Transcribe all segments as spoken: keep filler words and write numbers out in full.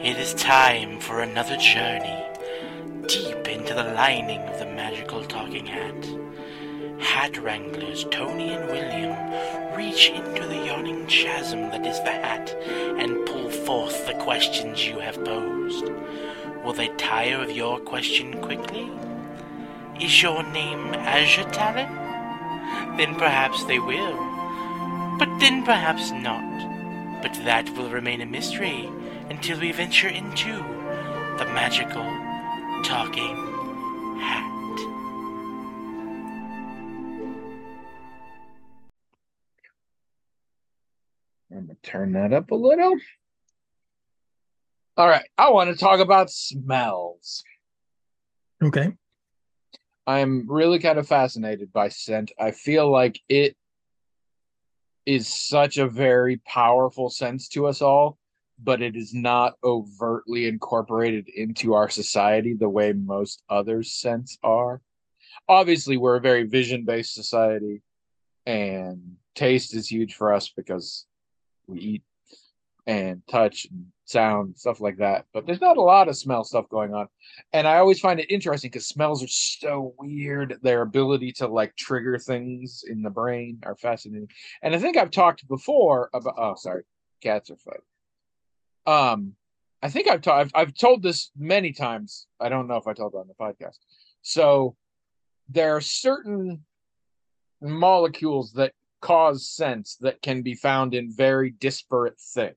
It is time for another journey deep into the lining of the magical talking hat. Hat wranglers Tony and William reach into the yawning chasm that is the hat and pull forth the questions you have posed. Will they tire of your question quickly? Is your name Azure Talon? Then perhaps they will. But then perhaps not. But that will remain a mystery until we venture into the magical talking hat. I'm going to turn that up a little. All right. I want to talk about smells. Okay. I'm really kind of fascinated by scent. I feel like it is such a very powerful sense to us all, but it is not overtly incorporated into our society the way most other scents are. Obviously, we're a very vision-based society, and taste is huge for us because we eat and touch and sound, stuff like that. But there's not a lot of smell stuff going on. And I always find it interesting because smells are so weird. Their ability to like trigger things in the brain are fascinating. And I think I've talked before about, oh, sorry, cats are fighting. Um, I think I've, ta- I've I've told this many times. I don't know if I told it on the podcast. So there are certain molecules that cause scents that can be found in very disparate things.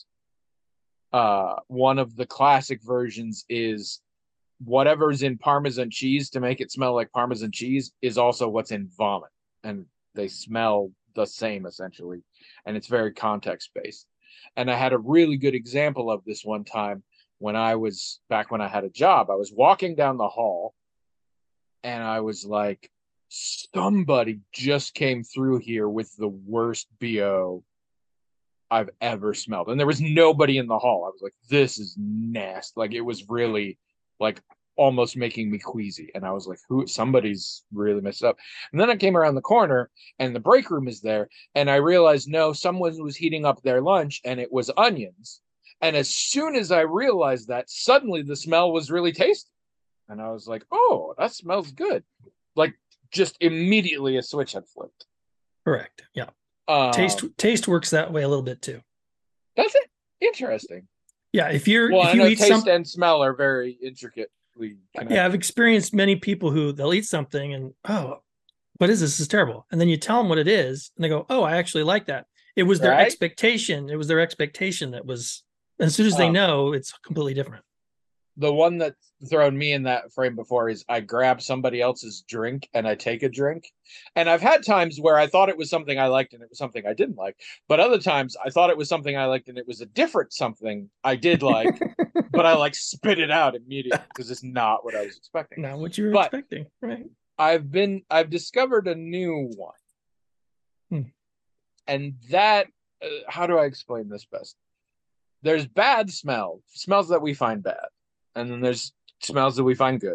Uh, one of the classic versions is whatever's in Parmesan cheese to make it smell like Parmesan cheese is also what's in vomit. And they smell the same essentially. And it's very context based. And I had a really good example of this one time when I was back when I had a job. I was walking down the hall and I was like, somebody just came through here with the worst B O I've ever smelled. And there was nobody in the hall. I was like, this is nasty. Like, it was really like almost making me queasy. And I was like, who, somebody's really messed up. And then I came around the corner and the break room is there. And I realized, no, someone was heating up their lunch and it was onions. And as soon as I realized that, suddenly the smell was really tasty. And I was like, oh, that smells good. Like, just immediately a switch had flipped. Correct. Yeah. Um, taste taste works that way a little bit too. Does it? Interesting. Yeah. If you're Well, if I you know eat taste some, and smell are very intricately connected. yeah, I've experienced many people who they'll eat something and oh, what is this? This is terrible. And then you tell them what it is, and they go, oh, I actually like that. It was their Right? expectation. It was their expectation that was. As soon as they Um, know, it's completely different. the one that's thrown me in that frame before is I grab somebody else's drink and I take a drink. And I've had times where I thought it was something I liked and it was something I didn't like. But other times I thought it was something I liked and it was a different something I did like, but I like spit it out immediately because it's not what I was expecting. Not what you were But expecting, right? I've been I've discovered a new one. Hmm. And that uh, how do I explain this best? There's bad smell, smells that we find bad. And then there's smells that we find good.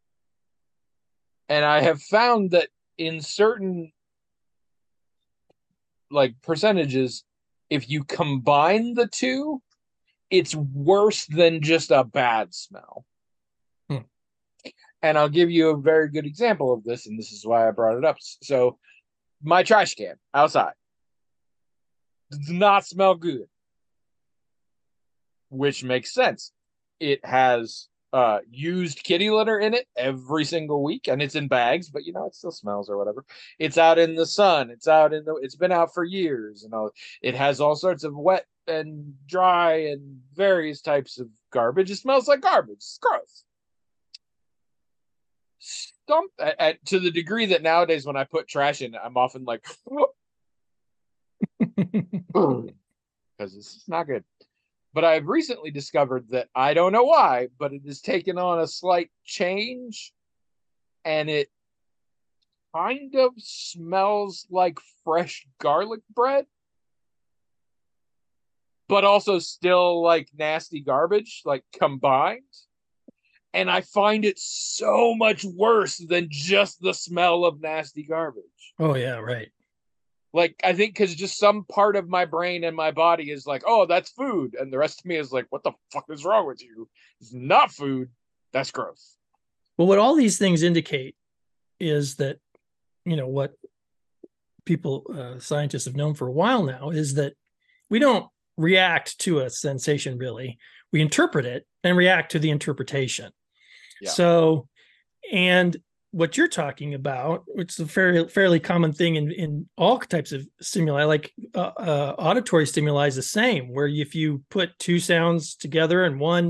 And I have found that in certain like percentages, if you combine the two, it's worse than just a bad smell. Hmm. And I'll give you a very good example of this, and this is why I brought it up. So my trash can outside does not smell good, which makes sense. It has uh, used kitty litter in it every single week, and it's in bags, but you know, it still smells or whatever. It's out in the sun. It's out in the. It's been out for years, and all. It has all sorts of wet and dry and various types of garbage. It smells like garbage. It's gross. Stump at, at, to the degree that nowadays when I put trash in, I'm often like, because it's not good. But I've recently discovered that I don't know why, but it has taken on a slight change, and it kind of smells like fresh garlic bread, but also still like nasty garbage, like combined. And I find it so much worse than just the smell of nasty garbage. Oh yeah, right. Like, I think because just some part of my brain and my body is like, oh, that's food. And the rest of me is like, what the fuck is wrong with you? It's not food. That's gross. Well, what all these things indicate is that, you know, what people, uh, scientists have known for a while now is that we don't react to a sensation really. We interpret it and react to the interpretation. Yeah. So, and what you're talking about, which is a fairly fairly common thing in, in all types of stimuli, like uh, uh, auditory stimuli is the same, where if you put two sounds together and one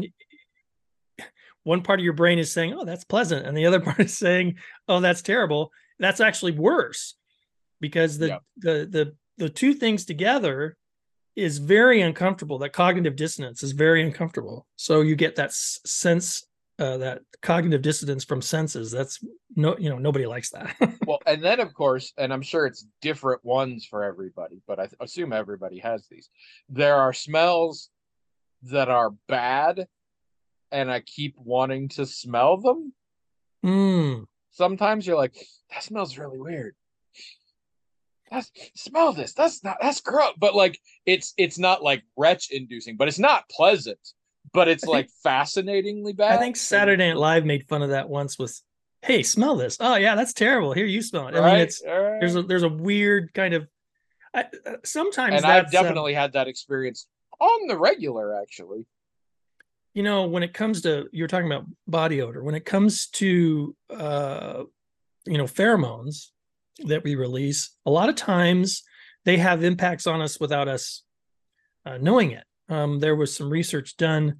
one part of your brain is saying, oh, that's pleasant, and the other part is saying, oh, that's terrible, that's actually worse, because the yeah. the the the two things together is very uncomfortable. That cognitive dissonance is very uncomfortable. So you get that sense, uh, that cognitive dissonance from senses. That's no, you know, nobody likes that. Well, and then of course, and I'm sure it's different ones for everybody, but I assume everybody has these. There are smells that are bad, and I keep wanting to smell them. Mm. Sometimes you're like, that smells really weird. That's, smell this. That's not, that's gross. But like, it's it's not like retch inducing, but it's not pleasant. But it's think, like fascinatingly bad. I think Saturday Night Live made fun of that once with, hey, smell this. Oh yeah, that's terrible. Here, you smell it. I right? mean, it's right. there's a there's a weird kind of. I, sometimes, and I've definitely um, had that experience on the regular, actually. You know, when it comes to, you're talking about body odor. When it comes to, uh, you know, pheromones that we release, a lot of times they have impacts on us without us uh, knowing it. Um, there was some research done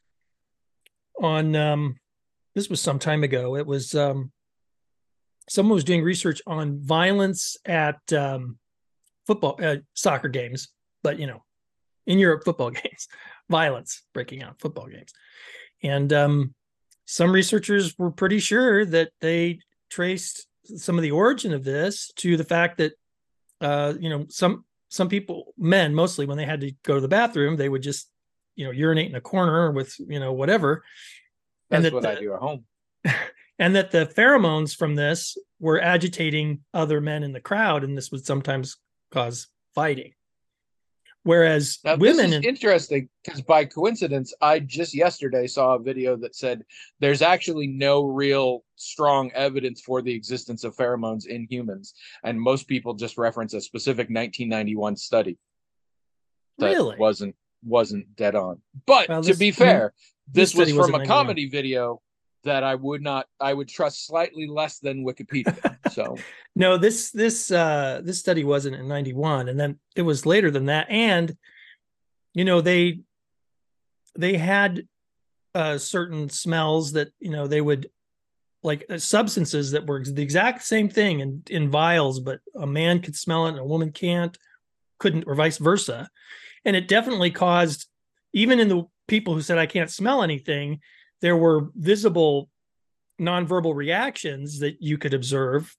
on, um, this was some time ago. It was, um, someone was doing research on violence at um, football, uh, soccer games, but, you know, in Europe, football games, violence breaking out football games. And um, some researchers were pretty sure that they traced some of the origin of this to the fact that, uh, you know, some some people, men mostly, when they had to go to the bathroom, they would just, you know, urinate in a corner with, you know, whatever. That's and that what the, I do at home. And that the pheromones from this were agitating other men in the crowd, and this would sometimes cause fighting. Whereas now, women, this is interesting because by coincidence, I just yesterday saw a video that said there's actually no real strong evidence for the existence of pheromones in humans, and most people just reference a specific nineteen ninety-one study that really wasn't wasn't dead on. But well, to this, be fair, this, this was from a comedy video that I would not, I would trust slightly less than Wikipedia. So no, this this uh, this study wasn't in ninety-one, and then it was later than that. And you know, they they had uh, certain smells that, you know, they would, like uh, substances that were the exact same thing in in vials, but a man could smell it and a woman can't, couldn't, or vice versa. And it definitely caused, even in the people who said I can't smell anything, there were visible nonverbal reactions that you could observe.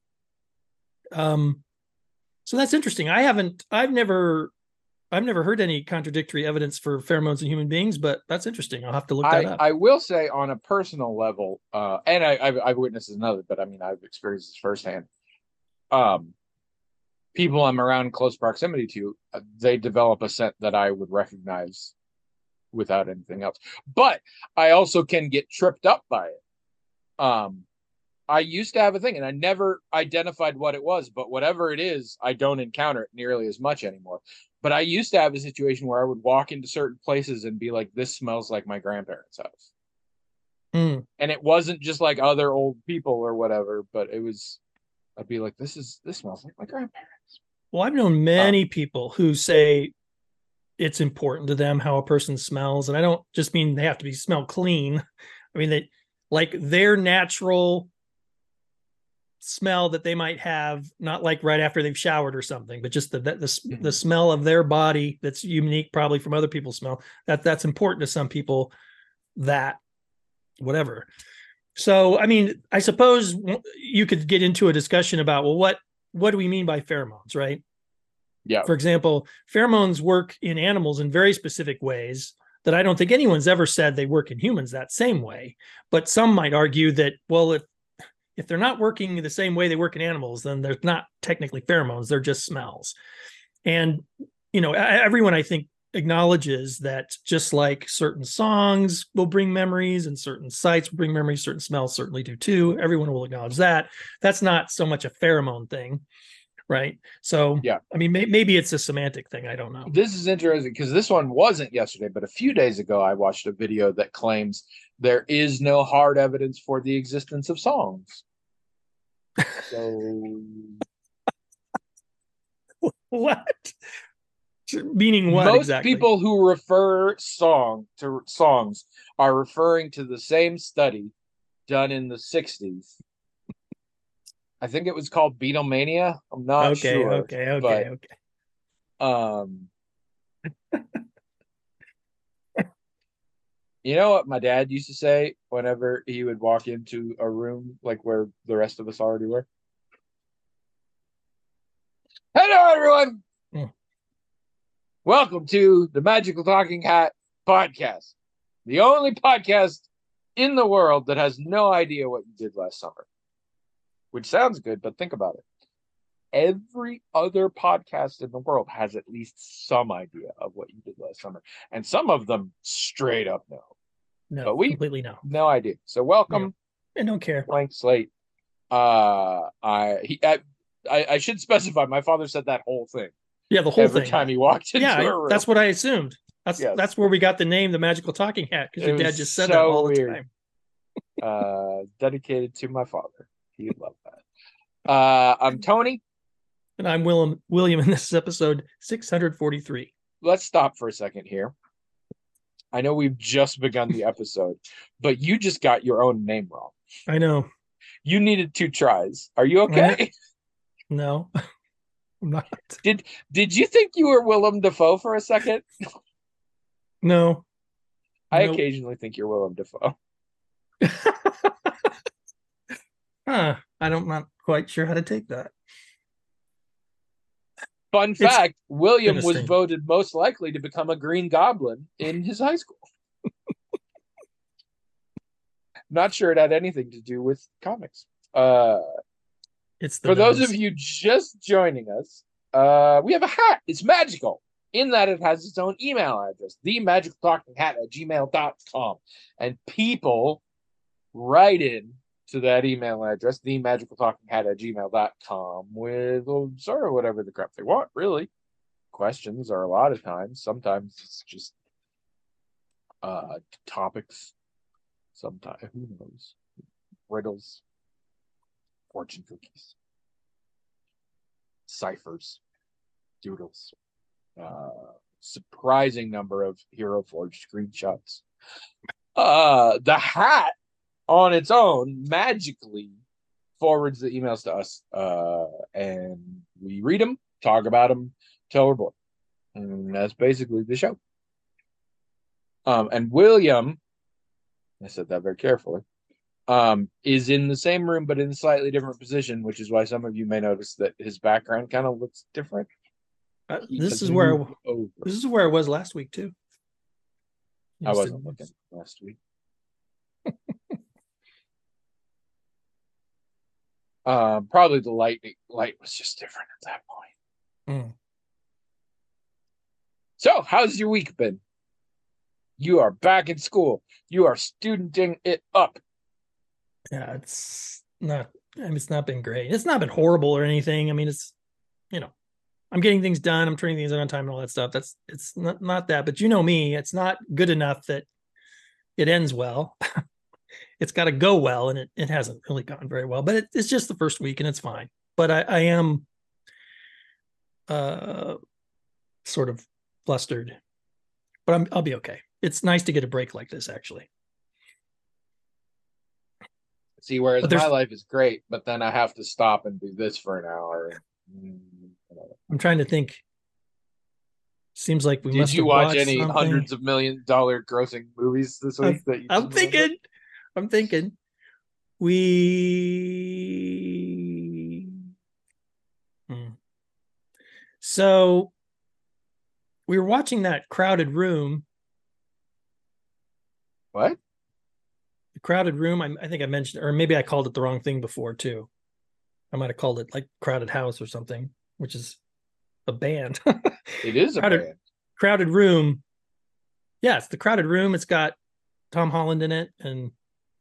Um, so that's interesting. I haven't, I've never, I've never heard any contradictory evidence for pheromones in human beings, but that's interesting. I'll have to look I, that up. I will say on a personal level, uh, and I, I've, I've witnessed another, but I mean, I've experienced this firsthand. Um, people I'm around close proximity to, uh, they develop a scent that I would recognize without anything else. But I also can get tripped up by it. Um, I used to have a thing, and I never identified what it was, but whatever it is, I don't encounter it nearly as much anymore. But I used to have a situation where I would walk into certain places and be like, this smells like my grandparents' house. Mm. And it wasn't just like other old people or whatever, but it was, I'd be like, this is, this smells like my grandparents. Well, I've known many um, people who say it's important to them how a person smells. And I don't just mean they have to be smell clean. I mean, they like their natural smell that they might have, not like right after they've showered or something, but just the the, the, mm-hmm. the smell of their body that's unique probably from other people's smell. That that's important to some people, that whatever. So, I mean, I suppose you could get into a discussion about, well, what, what do we mean by pheromones, right? Yeah. For example, pheromones work in animals in very specific ways that I don't think anyone's ever said they work in humans that same way. But some might argue that, well, if if they're not working the same way they work in animals, then they're not technically pheromones, they're just smells. And, you know, everyone, I think, acknowledges that just like certain songs will bring memories and certain sights will bring memories, certain smells certainly do too. Everyone will acknowledge that. That's not so much a pheromone thing, right? So, yeah, I mean, may, maybe it's a semantic thing. I don't know. This is interesting because this one wasn't yesterday, but a few days ago, I watched a video that claims there is no hard evidence for the existence of songs. So, what? Meaning what? Most exactly? people who refer song to songs are referring to the same study done in the sixties. I think it was called Beatlemania. I'm not okay, sure. Okay, okay, but, okay. Um, you know what my dad used to say whenever he would walk into a room like where the rest of us already were? Hello, everyone. Mm. Welcome to the Magical Talking Hat podcast, the only podcast in the world that has no idea what you did last summer, which sounds good, but think about it. Every other podcast in the world has at least some idea of what you did last summer, and some of them straight up know. No, but we completely no, no idea. So welcome. Yeah. I don't care. Blank slate. Uh, I he I, I I should specify. My father said that whole thing. Yeah, the whole every thing. time he walked into yeah, a room. That's what I assumed. That's yes. That's where we got the name, the Magical Talking Hat, because your dad just said so that all weird. the time. uh, dedicated to my father. He'd love that. Uh, I'm Tony. And I'm William, William, and this is episode six hundred forty-three. Let's stop for a second here. I know we've just begun the episode, but you just got your own name wrong. I know. You needed two tries. Are you okay? No, I'm not. Did Did you think you were Willem Dafoe for a second? No. I nope. occasionally think you're Willem Dafoe. huh. I don't, not quite sure how to take that. Fun fact, it's William was voted most likely to become a Green Goblin in his high school. Not sure it had anything to do with comics. Uh, it's for nose. those of you just joining us, uh, we have a hat. It's magical in that it has its own email address, the magical talking hat at gmail dot com. And people write in to that email address, the magical talking hat at gmail dot com, with well, sort of whatever the crap they want, really. Questions are a lot of times. Sometimes it's just uh, topics. Sometimes, who knows? Riddles, fortune cookies, ciphers, doodles. Uh, surprising number of Hero Forge screenshots. Uh, the hat on its own magically forwards the emails to us, uh, and we read them, talk about them, till we're bored. And that's basically the show. Um, and William, I said that very carefully, um, is in the same room but in a slightly different position, which is why some of you may notice that his background kind of looks different. Uh, this is where I, this is where I was last week too. You I wasn't looking last week. Um, probably the light light was just different at that point. Mm. So, how's your week been? You are back in school. You are studenting it up. Yeah, it's not. I mean, it's not been great. It's not been horrible or anything. I mean, it's, you know, I'm getting things done. I'm turning things in on time and all that stuff. That's it's not not that. But you know me, it's not good enough that it ends well. It's got to go well, and it, it hasn't really gone very well. But it, it's just the first week, and it's fine. But I, I am uh, sort of flustered. But I'm, I'll be okay. It's nice to get a break like this, actually. See, whereas my life is great, but then I have to stop and do this for an hour. I'm trying to think. Seems like we Did must you have watch any something. hundreds of million dollar grossing movies this week? I'm, that you I'm thinking. I'm thinking we hmm. so we were watching that Crowded Room. What? The Crowded Room. I, I think I mentioned, or maybe I called it the wrong thing before too. I might have called it like Crowded House or something, which is a band. It is a crowded, band. Crowded Room. Yeah, it's The Crowded Room. It's got Tom Holland in it, and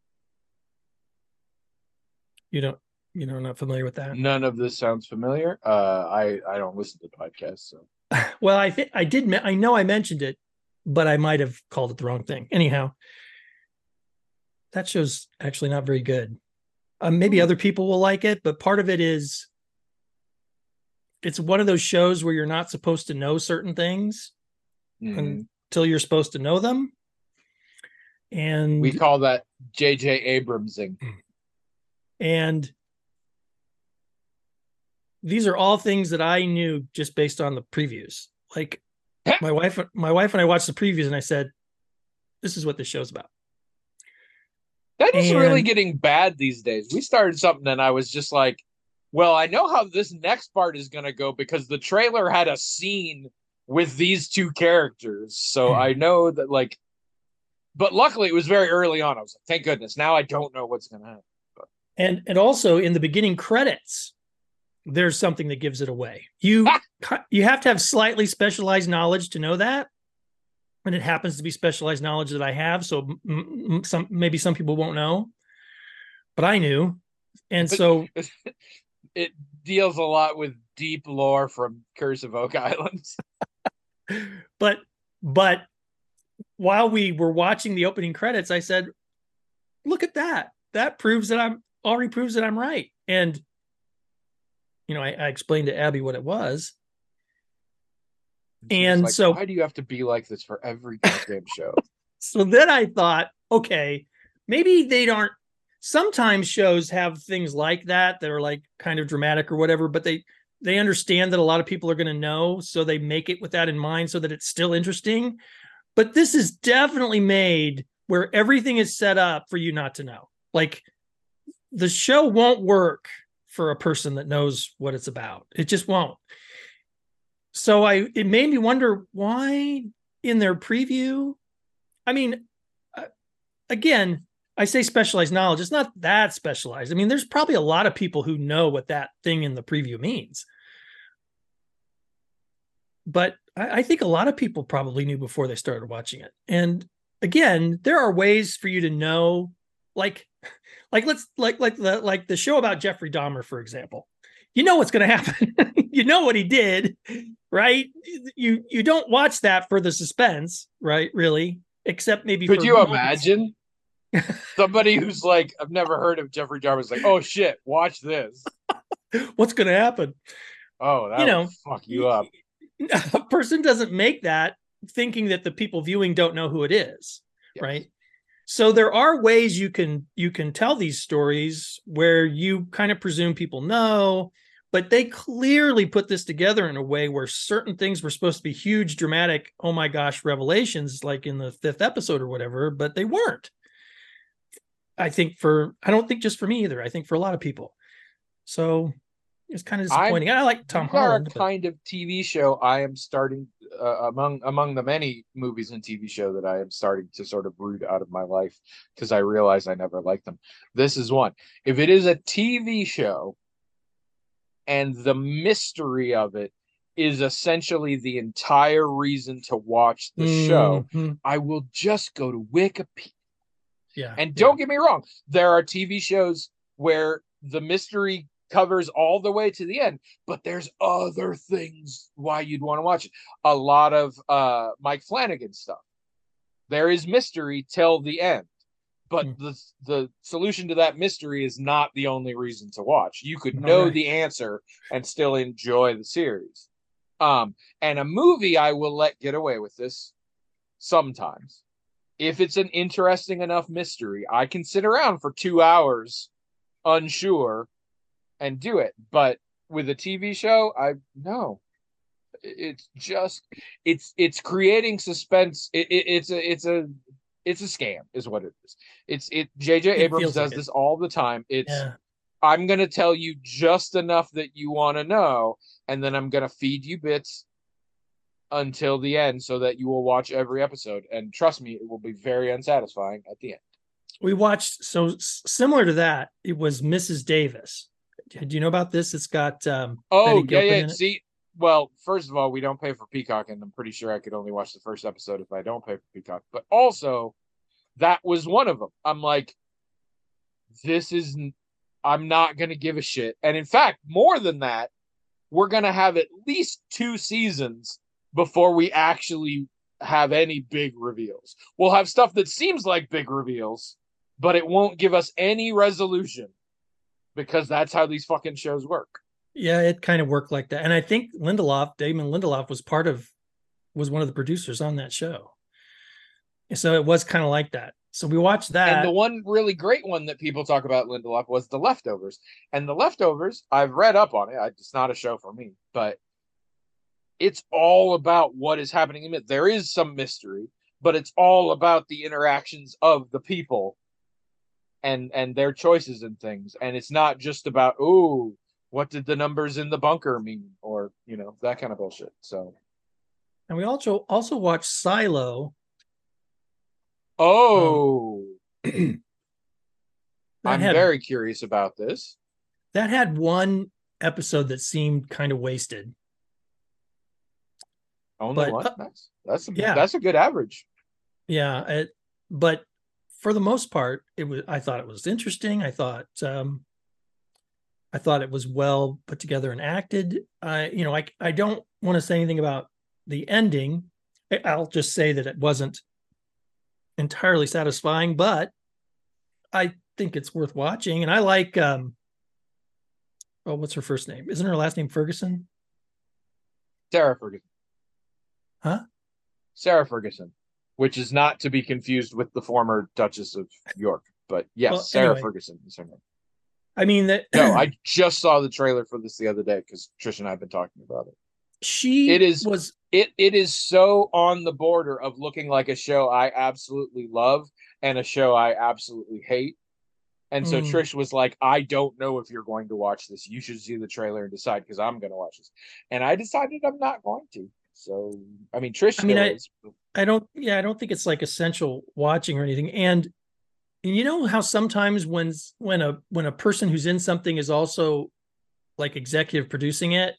you don't, you know, not familiar with that. None of this sounds familiar. Uh, I I don't listen to podcasts, so. Well, I think I did. I know I mentioned it, but I might have called it the wrong thing. Anyhow, that show's actually not very good. Um, maybe other people will like it, but part of it is it's one of those shows where you're not supposed to know certain things Mm. until you're supposed to know them. And we call that J J Abramsing. And these are all things that I knew just based on the previews. Like my wife, my wife and I watched the previews, and I said, "This is what this show's about." That is And- really getting bad these days. We started something, and I was just like, "Well, I know how this next part is going to go because the trailer had a scene with these two characters, so Hmm. I know that." Like, but luckily, it was very early on. I was like, "Thank goodness!" Now I don't know what's going to happen. And and also in the beginning credits, there's something that gives it away. You you have to have slightly specialized knowledge to know that, and it happens to be specialized knowledge that I have. So m- m- some maybe some people won't know, but I knew, and But- so It deals a lot with deep lore from Curse of Oak Islands. but but while we were watching the opening credits, I said, "Look at that! That proves that I'm already proves that I'm right." And you know, I, I explained to Abby what it was. She was And like, so- why do you have to be like this for every goddamn show? So then I thought, okay, maybe they aren't. Sometimes shows have things like that that are like kind of dramatic or whatever, but they they understand that a lot of people are going to know, so they make it with that in mind, so that it's still interesting. But this is definitely made where everything is set up for you not to know. Like the show won't work for a person that knows what it's about. It just won't. So I it made me wonder why in their preview. I mean, uh, again, I say specialized knowledge. It's not that specialized. I mean, there's probably a lot of people who know what that thing in the preview means. But I, I think a lot of people probably knew before they started watching it. And again, there are ways for you to know, like, like let's like like the like the show about Jeffrey Dahmer, for example. You know what's going to happen. You know what he did, right? You you don't watch that for the suspense, right? Really, except maybe. Could for you moments. imagine somebody who's like, I've never heard of Jeffrey Dahmer, is like, oh shit, watch this. What's going to happen? Oh, that You would know, fuck you up. A person doesn't make that thinking that the people viewing don't know who it is, Yes. right? So there are ways you can you can tell these stories where you kind of presume people know, but they clearly put this together in a way where certain things were supposed to be huge, dramatic, oh my gosh, revelations, like in the fifth episode or whatever, but they weren't. I think for I don't think just for me either. I think for a lot of people. So it's kind of disappointing. I like Tom These are Holland. a but- kind of T V show I am starting uh, among among the many movies and T V show that I am starting to sort of root out of my life because I realize I never liked them. This is one. If it is a T V show and the mystery of it is essentially the entire reason to watch the show, Mhm. I will just go to Wikipedia. Yeah. And yeah. don't get me wrong, there are T V shows where the mystery covers all the way to the end, but there's other things why you'd want to watch it. A lot of uh, Mike Flanagan stuff. There is mystery till the end, but Mm. the the solution to that mystery is not the only reason to watch. You could No, know right. the answer and still enjoy the series. Um, and a movie, I will let get away with this sometimes. If it's an interesting enough mystery, I can sit around for two hours unsure and do it. But with a T V show, I no. It's just it's it's creating suspense. It, it, it's a it's a it's a scam, is what it is. It's it. J J It Abrams feels like does it. this all the time. It's Yeah. I'm gonna tell you just enough that you want to know, and then I'm gonna feed you bits until the end so that you will watch every episode. And trust me, it will be very unsatisfying at the end. we watched, so s- similar to that, it was Missus Davis. Do you know about this? It's got um, Oh, Betty yeah, Gilpin yeah. in it. See, well, first of all, we don't pay for Peacock, and I'm pretty sure I could only watch the first episode if I don't pay for Peacock. But also, that was one of them. I'm like, this is, I'm not going to give a shit. And in fact, more than that, we're going to have at least two seasons before we actually have any big reveals. We'll have stuff that seems like big reveals, but it won't give us any resolution because that's how these fucking shows work. Yeah, it kind of worked like that. And I think Lindelof, Damon Lindelof, was part of, was one of the producers on that show. So it was kind of like that. So we watched that. And the one really great one that people talk about Lindelof was The Leftovers. And The Leftovers, I've read up on it. It's not a show for me, but it's all about what is happening in it. There is some mystery, but it's all about the interactions of the people and and their choices and things. And it's not just about, oh, what did the numbers in the bunker mean? Or, you know, that kind of bullshit. So. And we also also watched Silo. Oh. Um, I'm had, very curious about this. That had one episode that seemed kind of wasted. Only but, one? uh, Nice. That's a, yeah. that's a good average. Yeah. It, but for the most part, it was, I thought it was interesting. I thought, um, I thought it was well put together and acted. I, you know, I, I don't want to say anything about the ending. I'll just say that it wasn't entirely satisfying, but I think it's worth watching. And I like, um, oh, what's her first name? Isn't her last name Ferguson? Sarah Ferguson. Huh? Sarah Ferguson, which is not to be confused with the former Duchess of York. But yes, Well, Sarah anyway. Ferguson is her name. I mean that. No, I just saw the trailer for this the other day because Trish and I have been talking about it. She it is was it it is so on the border of looking like a show I absolutely love and a show I absolutely hate. And so mm. Trish was like, I don't know if you're going to watch this. You should see the trailer and decide because I'm going to watch this. And I decided I'm not going to. So, I mean, Trish I mean, I, is. I don't, yeah, I don't think it's like essential watching or anything. And you know how sometimes when, when a, when a person who's in something is also like executive producing it,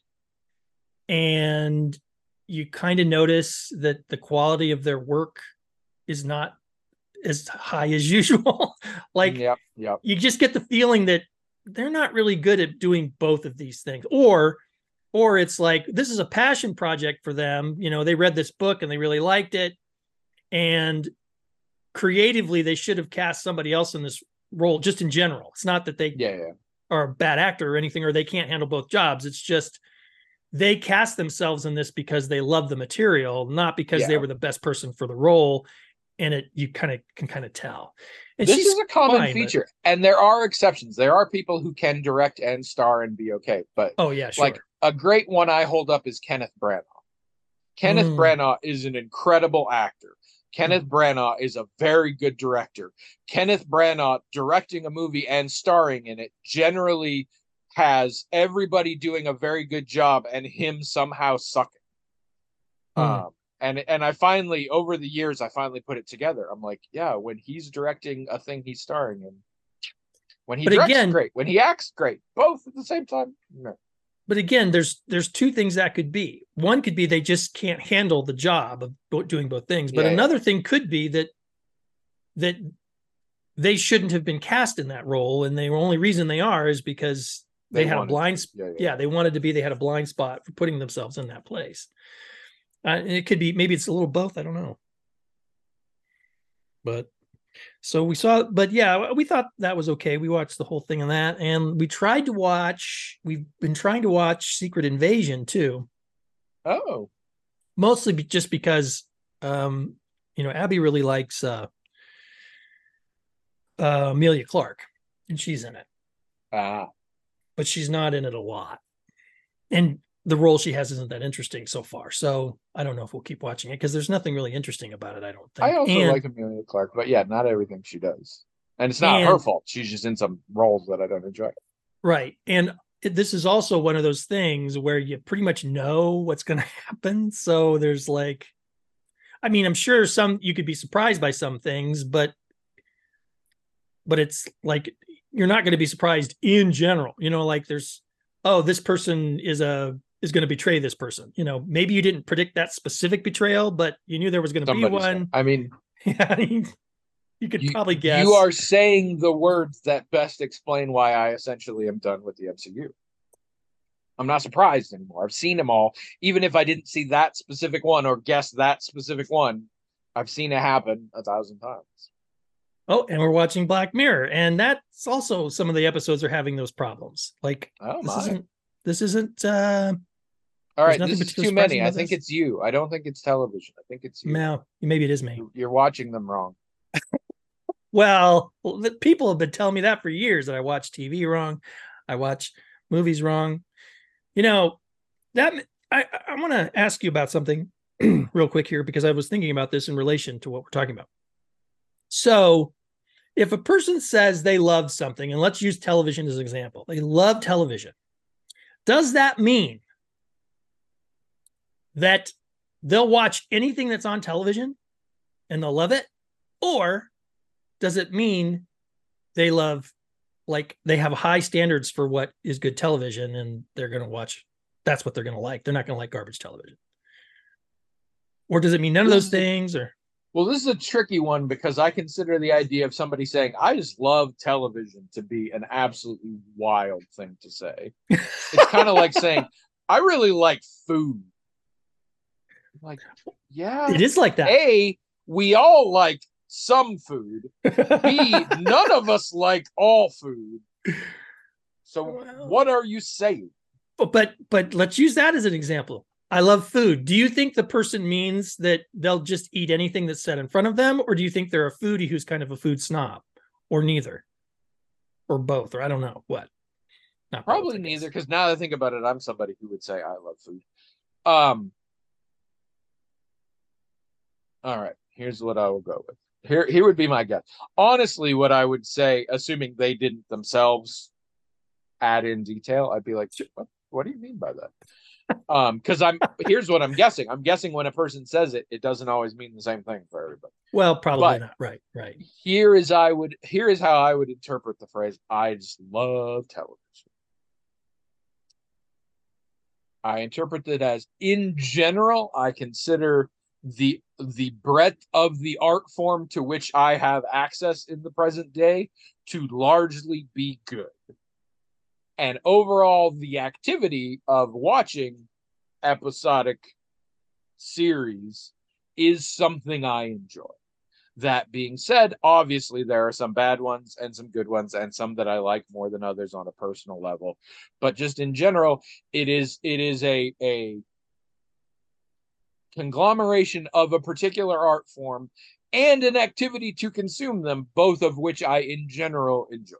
and you kind of notice that the quality of their work is not as high as usual. Like, yep, yep. You just get the feeling that they're not really good at doing both of these things, or, or it's like, this is a passion project for them. You know, they read this book and they really liked it. And creatively, they should have cast somebody else in this role, just in general. It's not that they yeah, yeah. are a bad actor or anything, or they can't handle both jobs. It's just, they cast themselves in this because they love the material, not because yeah. they were the best person for the role. And it, you kind of can kind of tell. And this is a common fine, feature, but... and there are exceptions. There are people who can direct and star and be okay. But oh yeah, sure. Like a great one I hold up is Kenneth Branagh. Kenneth mm. Branagh is an incredible actor. Kenneth mm. Branagh is a very good director. Kenneth Branagh directing a movie and starring in it generally has everybody doing a very good job and him somehow sucking. Mm. Um, and and I finally, over the years, I finally put it together. I'm like, yeah, when he's directing a thing he's starring in, when he but directs, again, great. When he acts, great. Both at the same time, no. But again, there's there's two things that could be. One could be they just can't handle the job of doing both things. But yeah, another yeah. thing could be that that they shouldn't have been cast in that role, and the only reason they are is because they, they had a blind yeah, yeah. yeah, they wanted to be, they had a blind spot for putting themselves in that place. Uh, it could be, maybe it's a little both. I don't know. But so we saw, but yeah, we thought that was okay. We watched the whole thing on that, and we tried to watch, we've been trying to watch Secret Invasion too. Oh, mostly just because, um, you know, Abby really likes uh, uh, Amelia Clark, and she's in it. Ah. But she's not in it a lot. And the role she has isn't that interesting so far. So I don't know if we'll keep watching it because there's nothing really interesting about it, I don't think. I also and, like Amelia Clark, but yeah, not everything she does. And it's not and, her fault. She's just in some roles that I don't enjoy. Right. And it, this is also one of those things where you pretty much know what's going to happen. So there's like, I mean, I'm sure some, you could be surprised by some things, but but it's like you're not going to be surprised in general. You know, like there's, oh, this person is a is going to betray this person. You know, maybe you didn't predict that specific betrayal, but you knew there was going to be Somebody's one. gonna- I mean, Yeah, you, you could you, probably guess. you are saying the words that best explain why I essentially am done with the M C U. I'm not surprised anymore. I've seen them all. Even if I didn't see that specific one or guess that specific one, I've seen it happen a thousand times. Oh, and we're watching Black Mirror, and that's also some of the episodes are having those problems. Like Oh this my. isn't this isn't uh All right, nothing this is particularly too many. surprising I about think this. it's you. I don't think it's television. I think it's you. no, maybe it is me. You're watching them wrong. Well, the people have been telling me that for years that I watch T V wrong, I watch movies wrong. You know, that I, I want to ask you about something real quick here because I was thinking about this in relation to what we're talking about. So, if a person says they love something, and let's use television as an example, they love television, does that mean that they'll watch anything that's on television and they'll love it? Or does it mean they love, like, they have high standards for what is good television and they're going to watch, that's what they're going to like? They're not going to like garbage television. Or does it mean none of This those is a- things? Or Well, this is a tricky one because I consider the idea of somebody saying, I just love television to be an absolutely wild thing to say. It's kind of like saying, I really like food. Like, yeah. it is like that. A, we all like some food. B, none of us like all food. So Well- what are you saying? But, but but let's use that as an example. I love food. Do you think the person means that they'll just eat anything that's set in front of them, or do you think they're a foodie who's kind of a food snob, or neither, or both, or I don't know what? Not both, Probably I guess. neither, because now that I think about it, I'm somebody who would say I love food. Um. All right, here's what I will go with. Here, here would be my guess. Honestly, what I would say, assuming they didn't themselves add in detail, I'd be like, what, what do you mean by that? Um, because I'm here's what I'm guessing. I'm guessing when a person says it, it doesn't always mean the same thing for everybody. Well, probably But- not. Right, right. Here is I would here is how I would interpret the phrase I just love television. I interpret it as in general, I consider the the breadth of the art form to which I have access in the present day to largely be good. And overall, the activity of watching episodic series is something I enjoy. That being said, obviously there are some bad ones and some good ones and some that I like more than others on a personal level. But just in general, it is it is a a conglomeration of a particular art form and an activity to consume them, both of which I in general enjoy.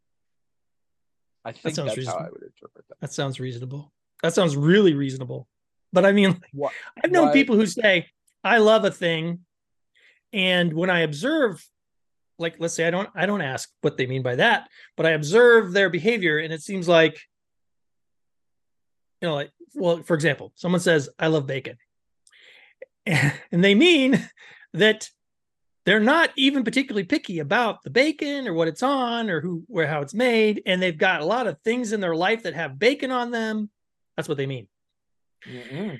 I think sounds that's how reasonable. I would interpret that. That sounds reasonable. That sounds really reasonable. But I mean, Why- I've known why- people who say, I love a thing. And when I observe, like, let's say I don't, I don't ask what they mean by that, but I observe their behavior and it seems like, you know, like, well, for example, someone says, I love bacon. And they mean that they're not even particularly picky about the bacon or what it's on or who, where, how it's made. And they've got a lot of things in their life that have bacon on them. That's what they mean. Mm-mm.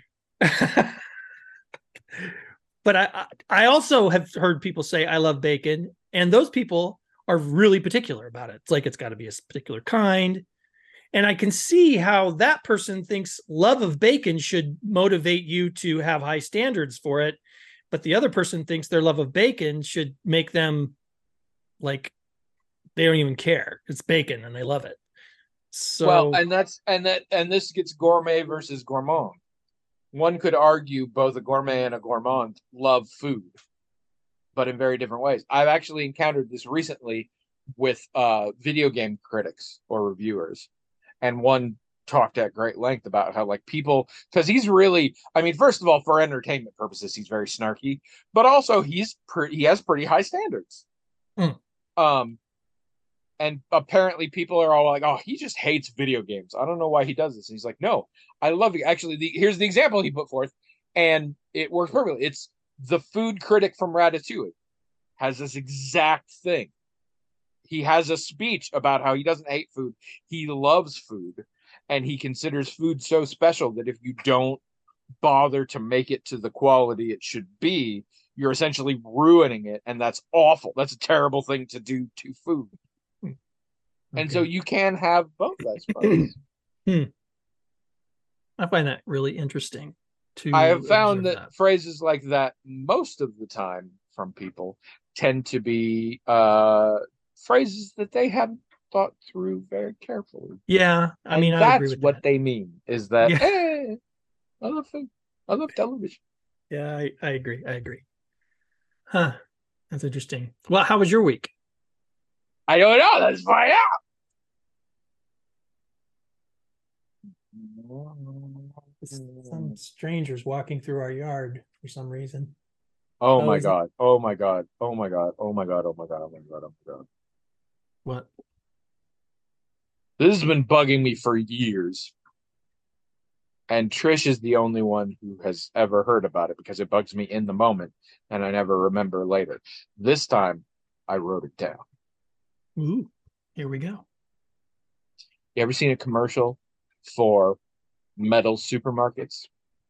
But I, I also have heard people say, I love bacon. And those people are really particular about it. It's like, it's got to be a particular kind. And I can see how that person thinks love of bacon should motivate you to have high standards for it. But the other person thinks their love of bacon should make them like, they don't even care. It's bacon and they love it. So, Well, and that's and that and this gets gourmet versus gourmand. One could argue both a gourmet and a gourmand love food, but in very different ways. I've actually encountered this recently with uh, video game critics or reviewers, and one talked at great length about how, like, people, because he's really, I mean, first of all, for entertainment purposes, he's very snarky, but also he's pretty, he has pretty high standards. Mm. Um, and apparently people are all like, oh, he just hates video games. I don't know why he does this. And he's like, no, I love it. Actually, the, here's the example he put forth, and it works perfectly. It's the food critic from Ratatouille has this exact thing. he has a speech about how he doesn't hate food. He loves food, and he considers food so special that if you don't bother to make it to the quality it should be, you're essentially ruining it, and that's awful. That's a terrible thing to do to food. Okay. And so you can have both, I suppose. hmm. I find that really interesting. To I have found that, that phrases like that most of the time from people tend to be uh, phrases that they haven't thought through very carefully. Yeah, I and mean, that's I agree with what that. they mean. Is that yeah. hey, I love food. I love television. Yeah, I, I agree. I agree. Huh. That's interesting. Well, how was your week? I don't know. Let's find out. Some strangers walking through our yard for some reason. Oh, oh my god. It? Oh my god. Oh my god. Oh my god. Oh my god. Oh my god. Oh my god. What? This has been bugging me for years. And Trish is the only one who has ever heard about it because it bugs me in the moment and I never remember later. This time I wrote it down. Ooh, here we go. You ever seen a commercial for metal supermarkets?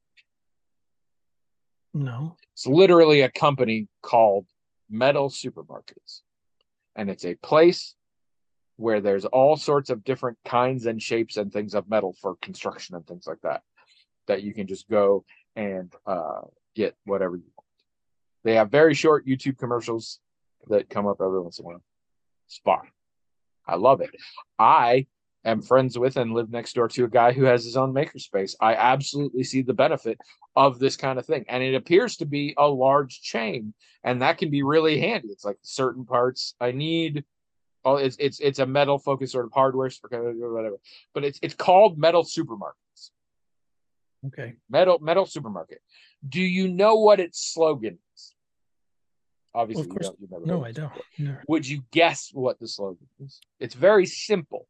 No. It's literally a company called Metal Supermarkets. And it's a place where there's all sorts of different kinds and shapes and things of metal for construction and things like that, that you can just go and uh, get whatever you want. They have very short YouTube commercials that come up every once in a while. It's fun. I love it. I am friends with and live next door to a guy who has his own makerspace. I absolutely see the benefit of this kind of thing. And it appears to be a large chain, and that can be really handy. It's like certain parts I need. Oh, it's it's it's a metal focused sort of hardware or whatever. But it's it's called Metal Supermarkets. Okay. Metal Metal Supermarket. Do you know what its slogan is? Obviously, well, of course, you don't. You no, I don't. No. Would you guess what the slogan is? It's very simple.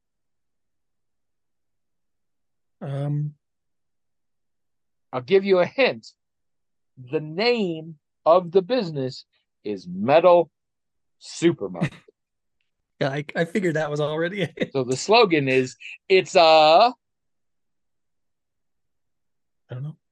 Um, I'll give you a hint. The name of the business is Metal Supermarket. Yeah, I, I figured that was already it. So the slogan is, it's a... I don't know.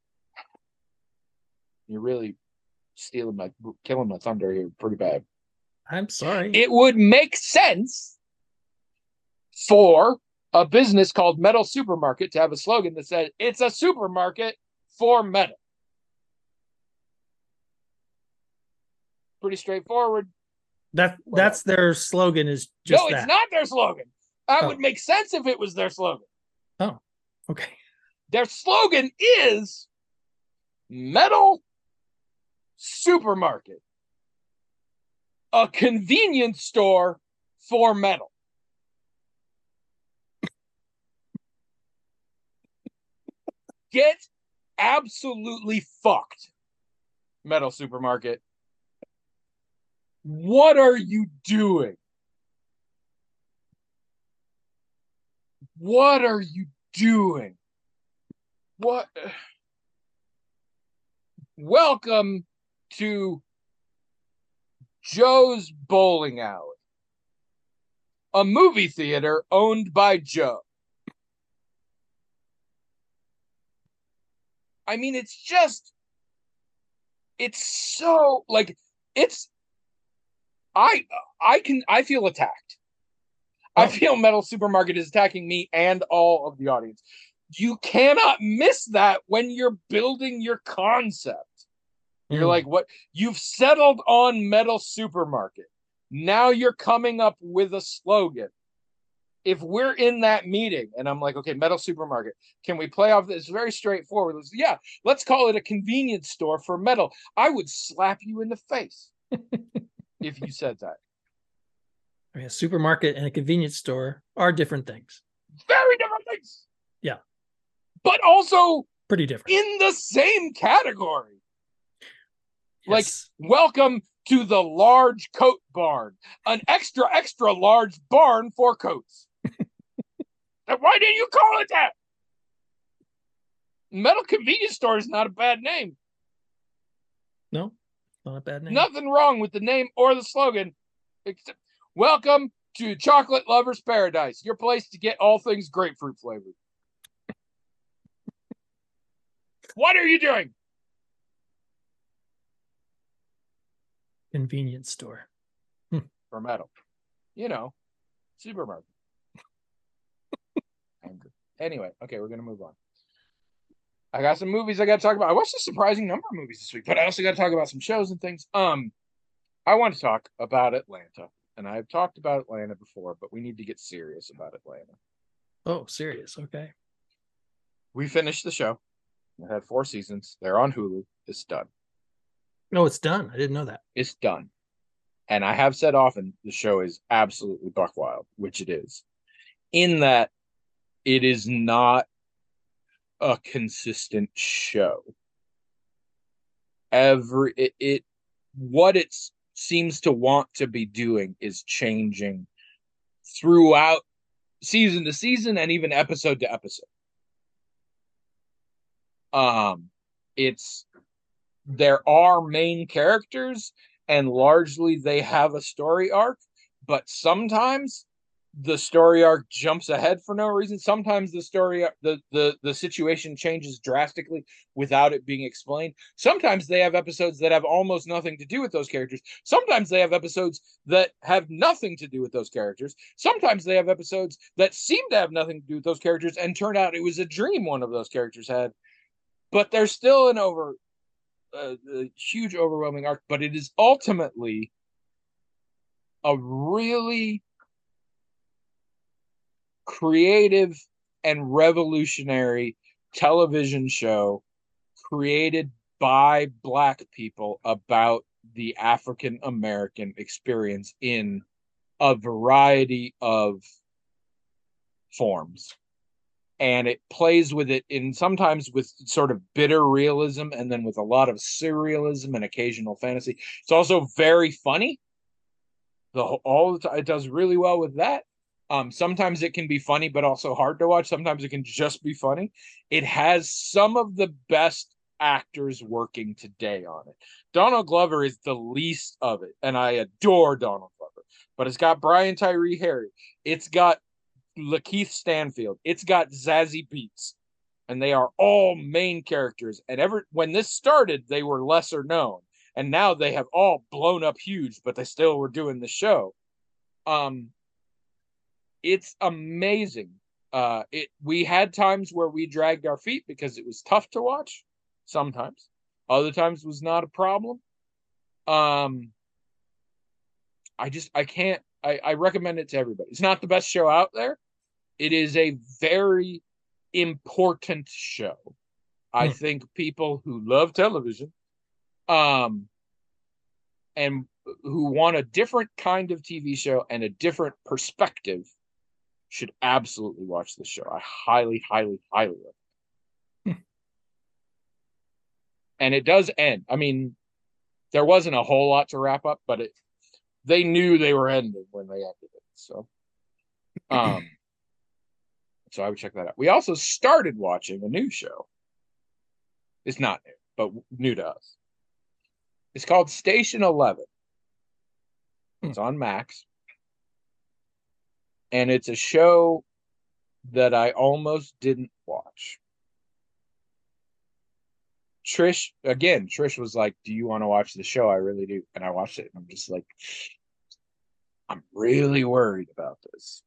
You're really stealing my, killing my thunder here pretty bad. I'm sorry. It would make sense for a business called Metal Supermarket to have a slogan that said, it's a supermarket for metal. Pretty straightforward. That that's well, their slogan is just no, it's that. not their slogan. That oh. would make sense if it was their slogan. Oh, okay. Their slogan is Metal Supermarket, a convenience store for metal. Get absolutely fucked, Metal Supermarket. What are you doing? What are you doing? What? Welcome to Joe's Bowling Alley, a movie theater owned by Joe. I mean, it's just, it's so, like, it's, I I can I feel attacked. Oh. I feel Metal Supermarket is attacking me and all of the audience. You cannot miss that when you're building your concept. Mm. You're like, what? You've settled on Metal Supermarket. Now you're coming up with a slogan. If we're in that meeting and I'm like, okay, Metal Supermarket, can we play off this? It's very straightforward. Let's, yeah, let's call it a convenience store for metal. I would slap you in the face. If you said that. I mean, a supermarket and a convenience store are different things. Very different things. Yeah. But also pretty different. In the same category. Yes. Like, welcome to the large coat barn. An extra, extra large barn for coats. Why didn't you call it that? Metal convenience store is not a bad name. No. Not a bad name. Nothing wrong with the name or the slogan. Except, Welcome to Chocolate Lovers Paradise, your place to get all things grapefruit flavored. What are you doing? Convenience store. For metal. You know, supermarket. Anger. Anyway, okay, we're going to move on. I got some movies I got to talk about. I watched a surprising number of movies this week, but I also got to talk about some shows and things. Um, I want to talk about Atlanta, and I've talked about Atlanta before, but we need to get serious about Atlanta. Oh, serious. Okay. We finished the show. It had four seasons. They're on Hulu. It's done. No, it's done. I didn't know that. It's done. And I have said often, the show is absolutely buck wild, which it is, in that it is not a consistent show. Every it, it what it seems to want to be doing is changing throughout season to season and even episode to episode. Um, it's there are main characters, and largely they have a story arc, but sometimes the story arc jumps ahead for no reason. Sometimes the story, the, the, the situation changes drastically without it being explained. Sometimes they have episodes that have almost nothing to do with those characters. Sometimes they have episodes that have nothing to do with those characters. Sometimes they have episodes that seem to have nothing to do with those characters and turn out it was a dream one of those characters had. But there's still an over, uh, a huge, overwhelming arc. But it is ultimately a really creative and revolutionary television show created by Black people about the African American experience in a variety of forms. And it plays with it in sometimes with sort of bitter realism and then with a lot of surrealism and occasional fantasy. It's also very funny. The all the time, it does really well with that. Um, sometimes it can be funny, but also hard to watch. Sometimes it can just be funny. It has some of the best actors working today on it. Donald Glover is the least of it, and I adore Donald Glover. But it's got Brian Tyree Henry. It's got Lakeith Stanfield. It's got Zazie Beetz. And they are all main characters. And ever when this started, they were lesser known. And now they have all blown up huge, but they still were doing the show. Um, it's amazing. Uh, it we had times where we dragged our feet because it was tough to watch. Sometimes, other times was not a problem. Um, I just I can't. I, I recommend it to everybody. It's not the best show out there. It is a very important show. I Hmm. think people who love television, um, and who want a different kind of T V show and a different perspective should absolutely watch this show. I highly, highly, highly recommend. Hmm. And it does end. I mean, there wasn't a whole lot to wrap up, but it they knew they were ending when they ended it. So, um, so I would check that out. We also started watching a new show. It's not new, but new to us. It's called Station Eleven. It's on Max. And it's a show that I almost didn't watch. Trish, again, Trish was like, do you want to watch the show? I really do. And I watched it, and I'm just like, I'm really worried about this.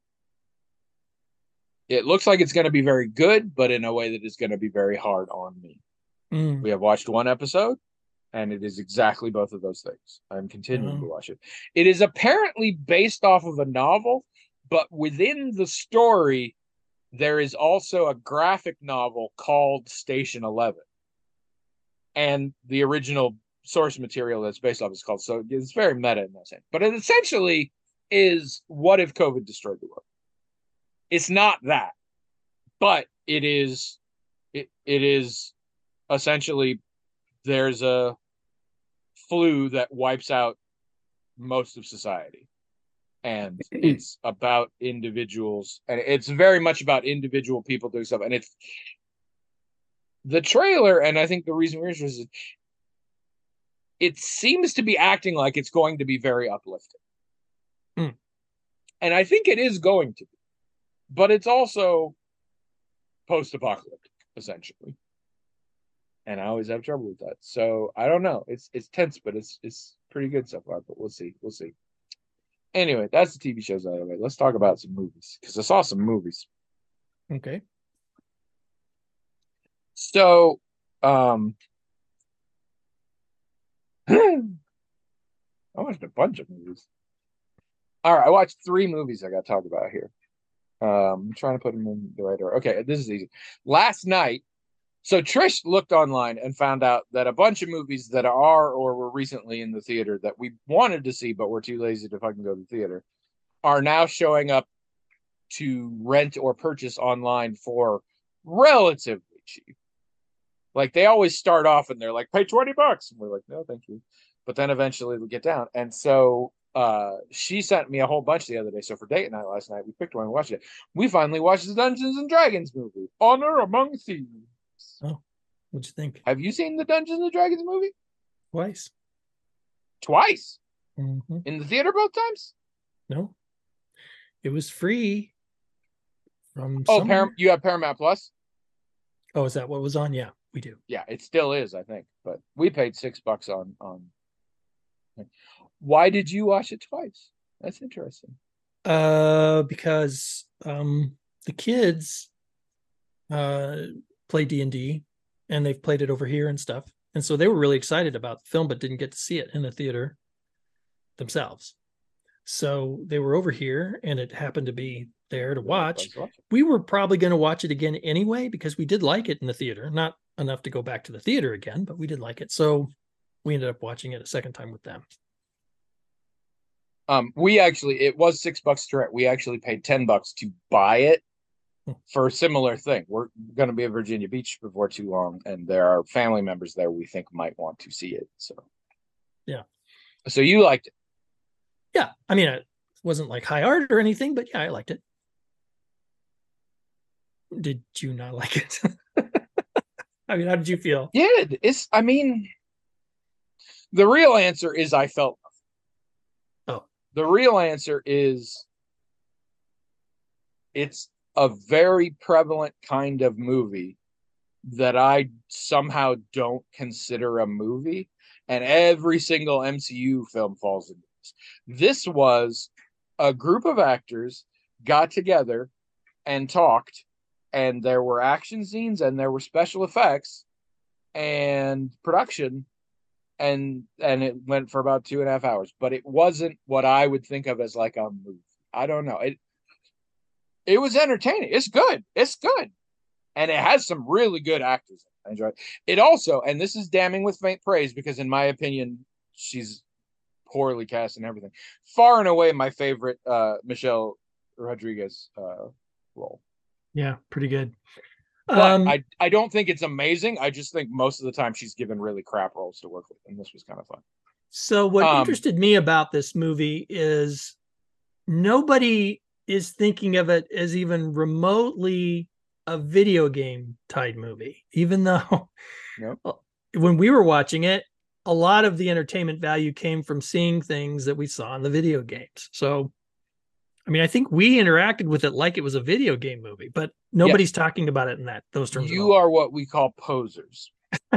It looks like it's going to be very good, but in a way that is going to be very hard on me. Mm. We have watched one episode, and it is exactly both of those things. I'm continuing Oh. to watch it. It is apparently based off of a novel, but within the story, there is also a graphic novel called Station Eleven. And the original source material that's based off is called, so it's very meta in that sense. But it essentially is, what if COVID destroyed the world? It's not that, but it is it, it is essentially there's a flu that wipes out most of society, and it's about individuals, and it's very much about individual people doing stuff. And it's the trailer, and I think the reason we're interested, it seems to be acting like it's going to be very uplifting. Hmm. And I think it is going to be. But it's also post-apocalyptic, essentially. And I always have trouble with that. So I don't know. It's it's tense, but it's it's pretty good so far. But we'll see. We'll see. Anyway, that's the T V shows out of the way. Let's talk about some movies because I saw some movies. Okay. So, um, I watched a bunch of movies. All right, I watched three movies I got to talk about here. Um, I'm trying to put them in the right order. Okay, this is easy. Last night, so Trish looked online and found out that a bunch of movies that are or were recently in the theater that we wanted to see but we're too lazy to fucking go to the theater are now showing up to rent or purchase online for relatively cheap. Like they always start off and they're like, pay twenty bucks. And we're like, no, thank you. But then eventually we get down. And so uh, she sent me a whole bunch the other day. So for date night last night, we picked one and watched it. We finally watched the Dungeons and Dragons movie, Honor Among Thieves. Oh, what'd you think? Have you seen the Dungeons and Dragons movie? Twice. Twice? Mm-hmm. In the theater both times? No. It was free from Oh, somewhere. Param- you have Paramount Plus? Oh, is that what was on? Yeah, we do. Yeah, it still is, I think. But we paid six bucks on on. Why did you watch it twice? That's interesting. Uh, because um the kids uh play D and D and they've played it over here and stuff. And so they were really excited about the film, but didn't get to see it in the theater themselves. So they were over here and it happened to be there to watch. We were probably going to watch it again anyway, because we did like it in the theater, not enough to go back to the theater again, but we did like it. So we ended up watching it a second time with them. Um, we actually, it was six bucks to rent. We actually paid ten bucks to buy it for a similar thing. We're going to be at Virginia Beach before too long, and there are family members there we think might want to see it. So, yeah. So you liked it? Yeah. I mean, it wasn't like high art or anything, but yeah, I liked it. Did you not like it? I mean, how did you feel? Yeah, it's, I mean, the real answer is I felt nothing. Oh. The real answer is it's a very prevalent kind of movie that I somehow don't consider a movie, and every single M C U film falls into this. This was a group of actors got together and talked, and there were action scenes and there were special effects and production, and and it went for about two and a half hours, but it wasn't what I would think of as like a movie. I don't know. It it was entertaining. It's good. It's good. And it has some really good actors. I enjoy it. It also, and this is damning with faint praise because in my opinion, she's poorly cast and everything. Far and away my favorite uh, Michelle Rodriguez uh, role. Yeah, pretty good. But um, I, I don't think it's amazing. I just think most of the time she's given really crap roles to work with, and this was kind of fun. So what um, interested me about this movie is nobody is thinking of it as even remotely a video game type movie, even though Yep. when we were watching it, a lot of the entertainment value came from seeing things that we saw in the video games. So, I mean, I think we interacted with it like it was a video game movie, but nobody's yes. talking about it in that those terms. You are what we call posers.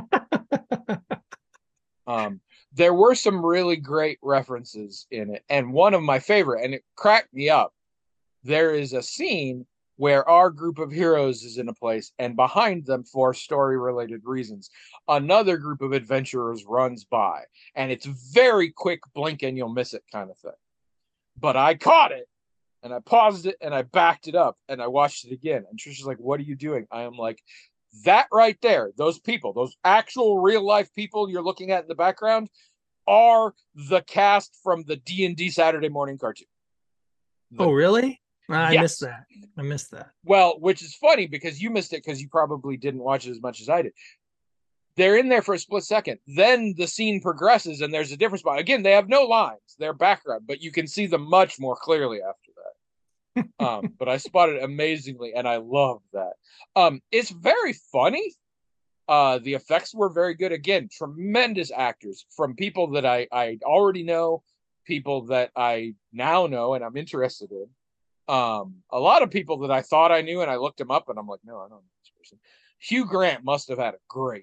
um, there were some really great references in it, and one of my favorite, and it cracked me up. There is a scene where our group of heroes is in a place, and behind them, for story-related reasons, another group of adventurers runs by, and it's very quick, blink and you'll miss it kind of thing. But I caught it, and I paused it, and I backed it up, and I watched it again. And Trisha's like, what are you doing? I am like, that right there, those people, those actual real-life people you're looking at in the background are the cast from the D and D Saturday morning cartoon. The- oh, really? I yes. missed that. I missed that. Well, which is funny because you missed it because you probably didn't watch it as much as I did. They're in there for a split second. Then the scene progresses and there's a different spot. Again, they have no lines. They're background, but you can see them much more clearly after that. um, but I spotted it amazingly, and I love that. Um, it's very funny. Uh, the effects were very good. Again, tremendous actors from people that I, I already know, people that I now know and I'm interested in. Um, a lot of people that I thought I knew, and I looked them up, and I'm like, no, I don't know this person. Hugh Grant must have had a great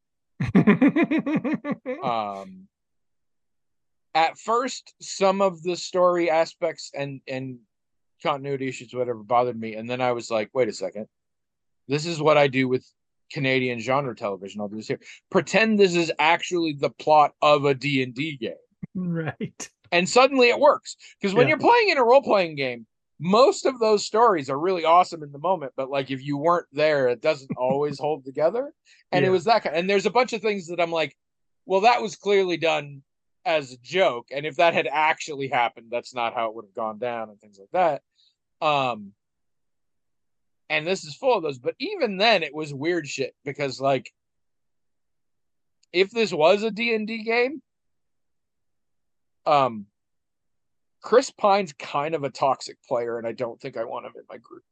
time. um, at first, some of the story aspects and and continuity issues, whatever, bothered me, and then I was like, wait a second, this is what I do with Canadian genre television. I'll do this here. Pretend this is actually the plot of a D and D game, right? And suddenly it works, because when Yeah. you're playing in a role-playing game, most of those stories are really awesome in the moment, but like if you weren't there, it doesn't always hold together. And Yeah. it was that kind. And there's a bunch of things that I'm like, well, that was clearly done as a joke, and if that had actually happened, that's not how it would have gone down, and things like that. Um, and this is full of those. But even then, it was weird shit, because like, if this was a D and D game, um. Chris Pine's kind of a toxic player, and I don't think I want him in my group.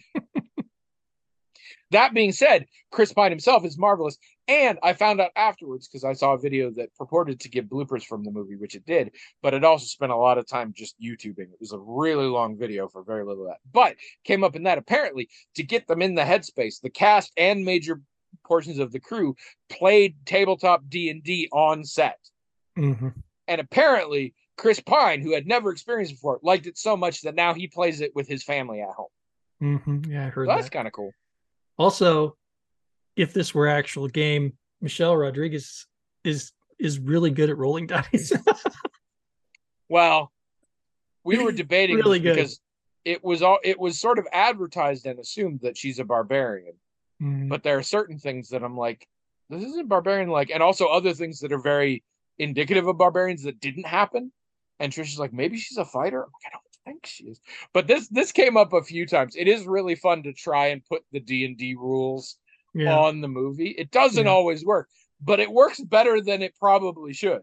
That being said, Chris Pine himself is marvelous. And I found out afterwards, because I saw a video that purported to give bloopers from the movie, which it did, but it also spent a lot of time just YouTubing. It was a really long video for very little of that. But came up in that, apparently, to get them in the headspace, the cast and major portions of the crew played tabletop D and D on set. Mm-hmm. And apparently, Chris Pine, who had never experienced it before, liked it so much that now he plays it with his family at home. Mm-hmm. Yeah, I heard so that's that. kind of cool. Also, if this were actual game, Michelle Rodriguez is is really good at rolling dice. Well, we were debating really this good. because it was all it was sort of advertised and assumed that she's a barbarian. Mm-hmm. But there are certain things that I'm like, this isn't barbarian like, and also other things that are very indicative of barbarians that didn't happen. And Trisha's like, maybe she's a fighter. I'm like, I don't think she is. But this this came up a few times. It is really fun to try and put the D and D rules Yeah. on the movie. It doesn't Yeah. always work, but it works better than it probably should.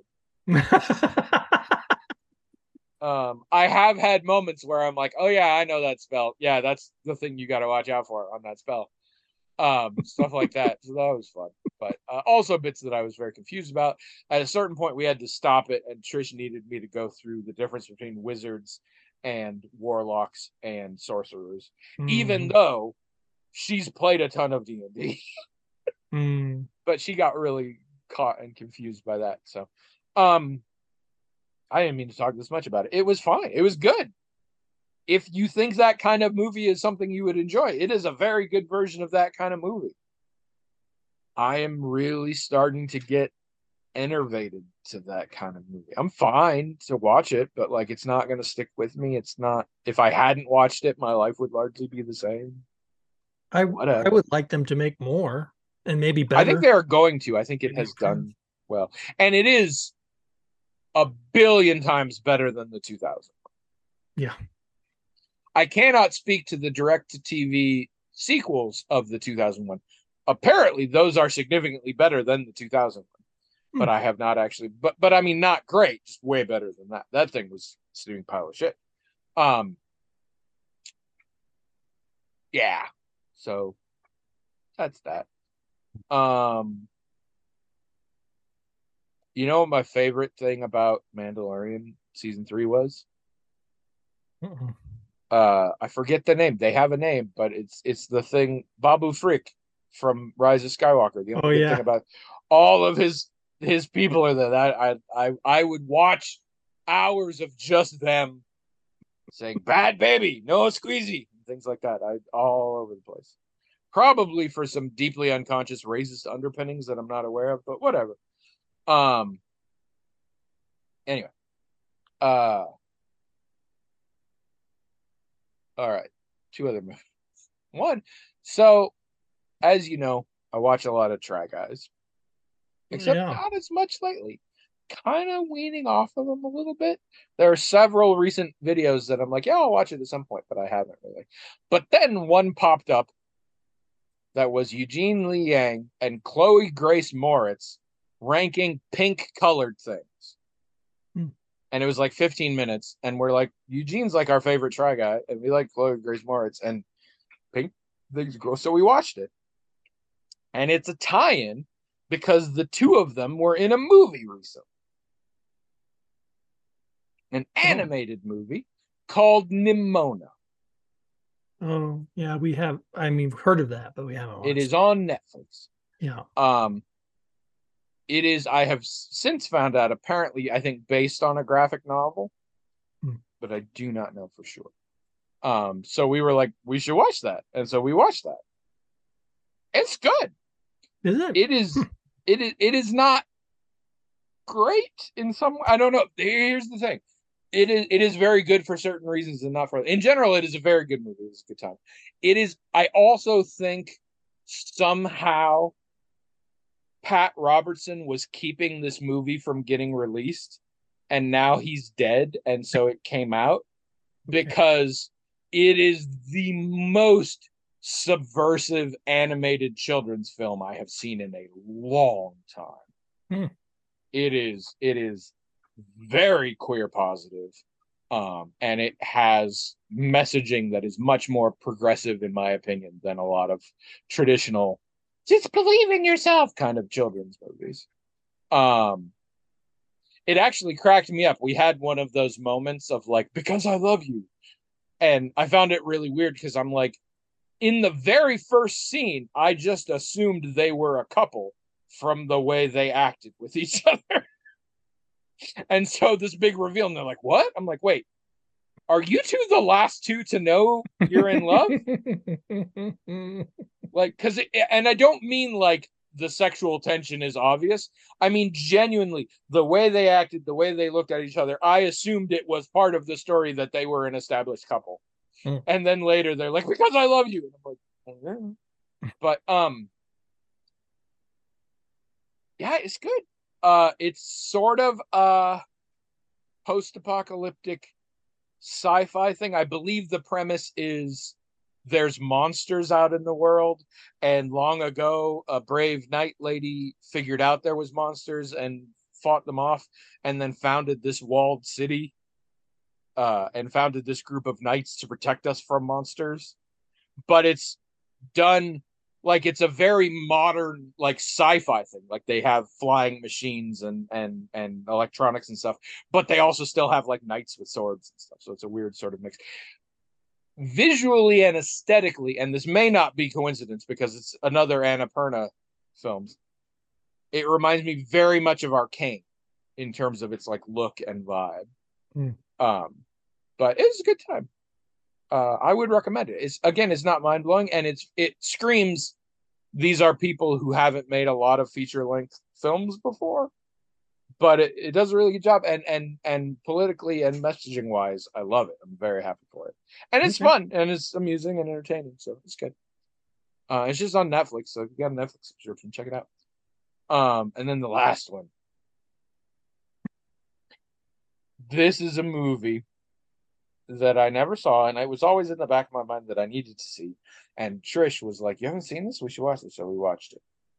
um, I have had moments where I'm like, oh yeah, I know that spell. Yeah, that's the thing you got to watch out for on that spell. Um, stuff like that. So that was fun. But uh, also bits that I was very confused about. At a certain point, we had to stop it, and Trish needed me to go through the difference between wizards and warlocks and sorcerers, mm. even though she's played a ton of D and D. mm. But she got really caught and confused by that. So um, I didn't mean to talk this much about it. It was fine. It was good. If you think that kind of movie is something you would enjoy, it is a very good version of that kind of movie. I am really starting to get enervated to that kind of movie. I'm fine to watch it, but like, it's not going to stick with me. It's not, if I hadn't watched it, my life would largely be the same. I, I would like them to make more and maybe better. I think they are going to. I think it has done well. And it is a billion times better than the two thousand. Yeah. I cannot speak to the direct-to-T V sequels of the two thousand one. Apparently, those are significantly better than the two thousand one. Hmm. But I have not actually... But, but I mean, not great. Just way better than that. That thing was a steaming pile of shit. Um, yeah. So, that's that. Um, you know what my favorite thing about Mandalorian Season three was? Uh-uh. Uh, I forget the name. They have a name, but it's it's the thing, Babu Frick from Rise of Skywalker. The only oh, good yeah. thing about all of his his people are there. That I I I would watch hours of just them saying "bad baby, no squeezy," things like that. I all over the place. Probably for some deeply unconscious racist underpinnings that I'm not aware of, but whatever. Um. Anyway. Uh. All right. Two other movies. One. So, as you know, I watch a lot of Try Guys. Except yeah. not as much lately. Kind of weaning off of them a little bit. There are several recent videos that I'm like, yeah, I'll watch it at some point, but I haven't really. But then one popped up that was Eugene Lee Yang and Chloe Grace Moritz ranking pink-colored things. And it was like fifteen minutes. And we're like, Eugene's like our favorite Try Guy. And we like Chloe Grace Moritz. And pink things gross. So we watched it. And it's a tie-in because the two of them were in a movie recently. an animated movie called Nimona. Oh, yeah, we have. I mean, we've heard of that, but we haven't watched It is on Netflix. Yeah. Um, it is. I have since found out. Apparently, I think based on a graphic novel, Hmm. but I do not know for sure. Um, so we were like, we should watch that, and so we watched that. It's good. Is it? It is. It is. It is not great in some. I don't know. Here's the thing. It is. It is very good for certain reasons and not for. In general, it is a very good movie. It's a good time. It is. I also think somehow Pat Robertson was keeping this movie from getting released, and now he's dead, and so it came out because it is the most subversive animated children's film I have seen in a long time. Hmm. It is it is very queer positive, um, and it has messaging that is much more progressive, in my opinion, than a lot of traditional just believe in yourself kind of children's movies. Um, it actually cracked me up. We had one of those moments of like, because I love you. And I found it really weird because I'm like, in the very first scene, I just assumed they were a couple from the way they acted with each other. And so this big reveal, and they're like, what? I'm like, wait, are you two the last two to know you're in love? Like, because, and I don't mean like the sexual tension is obvious. I mean, genuinely, the way they acted, the way they looked at each other, I assumed it was part of the story that they were an established couple. Hmm. And then later they're like, because I love you. And I'm like, oh, yeah. But, um, yeah, it's good. Uh, it's sort of a post-apocalyptic sci-fi thing. I believe the premise is there's monsters out in the world, and long ago a brave knight lady figured out there was monsters and fought them off, and then founded this walled city, uh, and founded this group of knights to protect us from monsters. But it's done like it's a very modern like sci-fi thing. Like they have flying machines and and and electronics and stuff, but they also still have like knights with swords and stuff. So it's a weird sort of mix. Visually and aesthetically, and this may not be coincidence because it's another Annapurna films. It reminds me very much of Arcane in terms of its like look and vibe. Mm. Um, but it's a good time. Uh, I would recommend it. It's again, it's not mind blowing, and it's it screams. These are people who haven't made a lot of feature length films before, but it, it does a really good job. And and and politically and messaging wise, I love it. I'm very happy for it, and it's Okay. fun and it's amusing and entertaining. So it's good. Uh, it's just on Netflix, so if you got a Netflix subscription, check it out. Um, and then the last one. This is a movie that I never saw, and it was always in the back of my mind that I needed to see. And Trish was like, "You haven't seen this? We should watch it." So we watched it.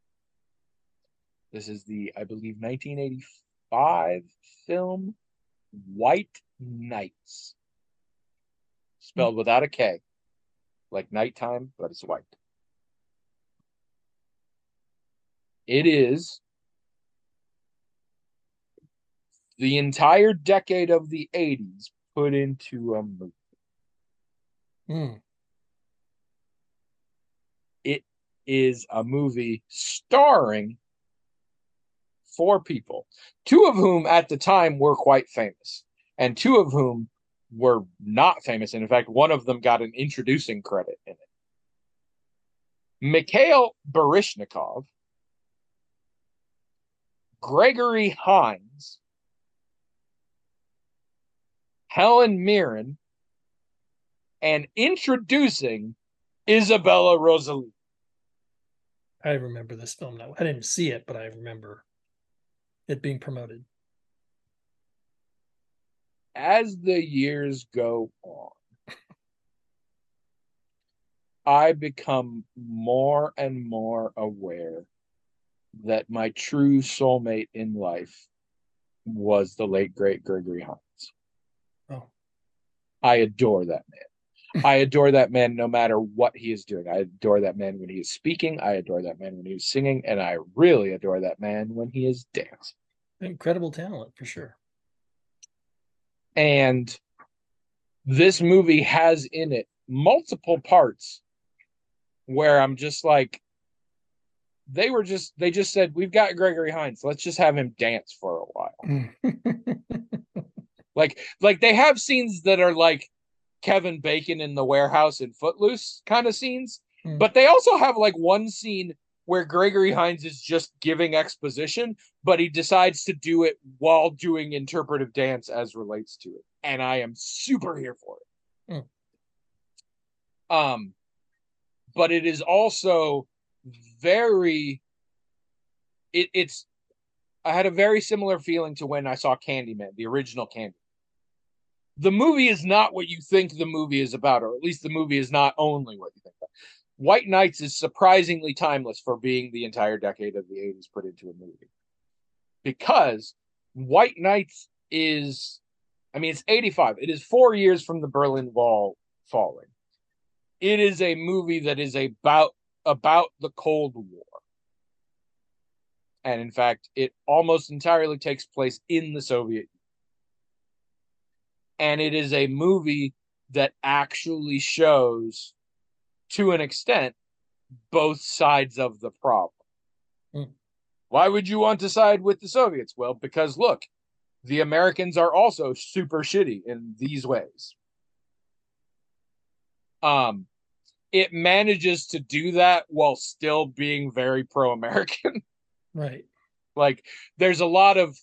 This is the, I believe, nineteen eighty-five film White Nights, spelled without a K, like nighttime, but it's white. It is the entire decade of the eighties put into a movie. Mm. It is a movie starring four people, two of whom at the time were quite famous, and two of whom were not famous. And in fact, one of them got an introducing credit in it. Mikhail Baryshnikov, Gregory Hines, Helen Mirren, and introducing Isabella Rossellini. I remember this film now. I didn't see it, but I remember it being promoted. As the years go on, I become more and more aware that my true soulmate in life was the late, great Gregory Hines. Oh. I adore that man. I adore that man no matter what he is doing. I adore that man when he is speaking. I adore that man when he is singing. And I really adore that man when he is dancing. Incredible talent, for sure. And this movie has in it multiple parts where I'm just like, they were just, they just said, we've got Gregory Hines. Let's just have him dance for a while. like, like they have scenes that are like Kevin Bacon in the warehouse and Footloose kind of scenes, mm. but they also have like one scene where Gregory Hines is just giving exposition, but he decides to do it while doing interpretive dance as relates to it. And I am super here for it. Mm. Um, but it is also very, it, it's, I had a very similar feeling to when I saw Candyman, the original Candyman. The movie is not what you think the movie is about, or at least the movie is not only what you think about. White Nights is surprisingly timeless for being the entire decade of the eighties put into a movie. Because White Nights is, I mean, it's eighty-five. It is four years from the Berlin Wall falling. It is a movie that is about, about the Cold War. And in fact, it almost entirely takes place in the Soviet Union. And it is a movie that actually shows, to an extent, both sides of the problem. Mm. Why would you want to side with the Soviets? Well, because look, the Americans are also super shitty in these ways. Um, it manages to do that while still being very pro-American. Right. Like, there's a lot of,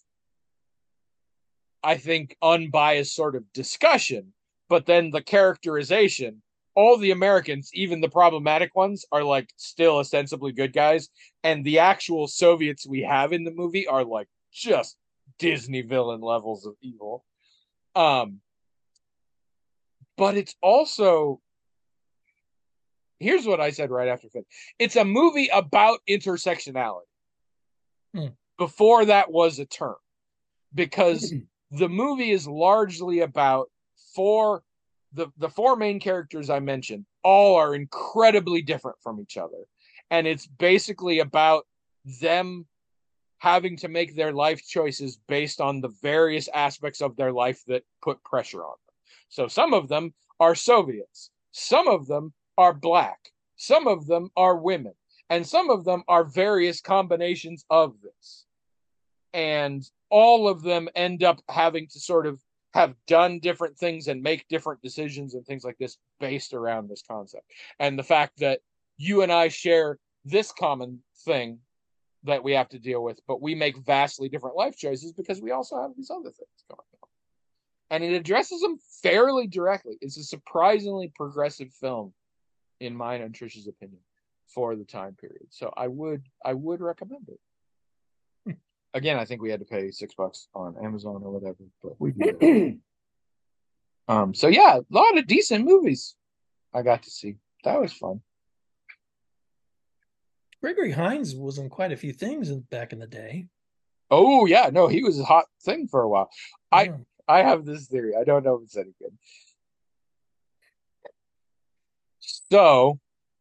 I think, unbiased sort of discussion, but then the characterization, all the Americans, even the problematic ones, are like still ostensibly good guys. And the actual Soviets we have in the movie are like just Disney villain levels of evil. Um, but it's also, here's what I said right after Finn. It's a movie about intersectionality. Hmm. Before that was a term. Because the movie is largely about four, the, the four main characters I mentioned, all are incredibly different from each other. And it's basically about them having to make their life choices based on the various aspects of their life that put pressure on them. So some of them are Soviets. Some of them are Black. Some of them are women. And some of them are various combinations of this. And all of them end up having to sort of have done different things and make different decisions and things like this based around this concept. And the fact that you and I share this common thing that we have to deal with, but we make vastly different life choices because we also have these other things going on. And it addresses them fairly directly. It's a surprisingly progressive film, in mine and Trish's opinion, for the time period. So I would I would recommend it. Again, I think we had to pay six bucks on Amazon or whatever, but we did. um, so yeah, a lot of decent movies I got to see. That was fun. Gregory Hines was in quite a few things back in the day. Oh yeah, no, he was a hot thing for a while. Yeah. I I have this theory. I don't know if it's any good. So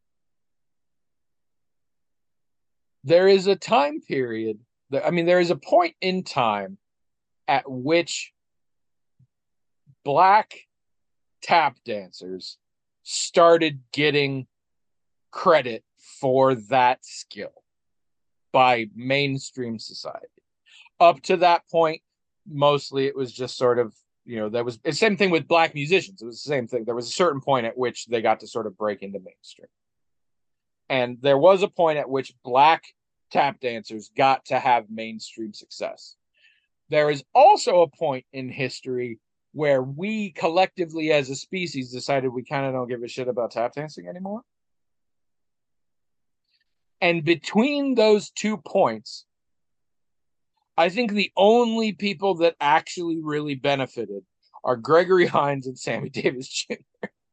there is a time period. I mean, there is a point in time at which Black tap dancers started getting credit for that skill by mainstream society. Up to that point, mostly it was just sort of, you know, that was the same thing with Black musicians. It was the same thing. There was a certain point at which they got to sort of break into mainstream. And there was a point at which Black tap dancers got to have mainstream success. There is also a point in history where we collectively as a species decided we kind of don't give a shit about tap dancing anymore. And between those two points, I think the only people that actually really benefited are Gregory Hines and Sammy Davis Junior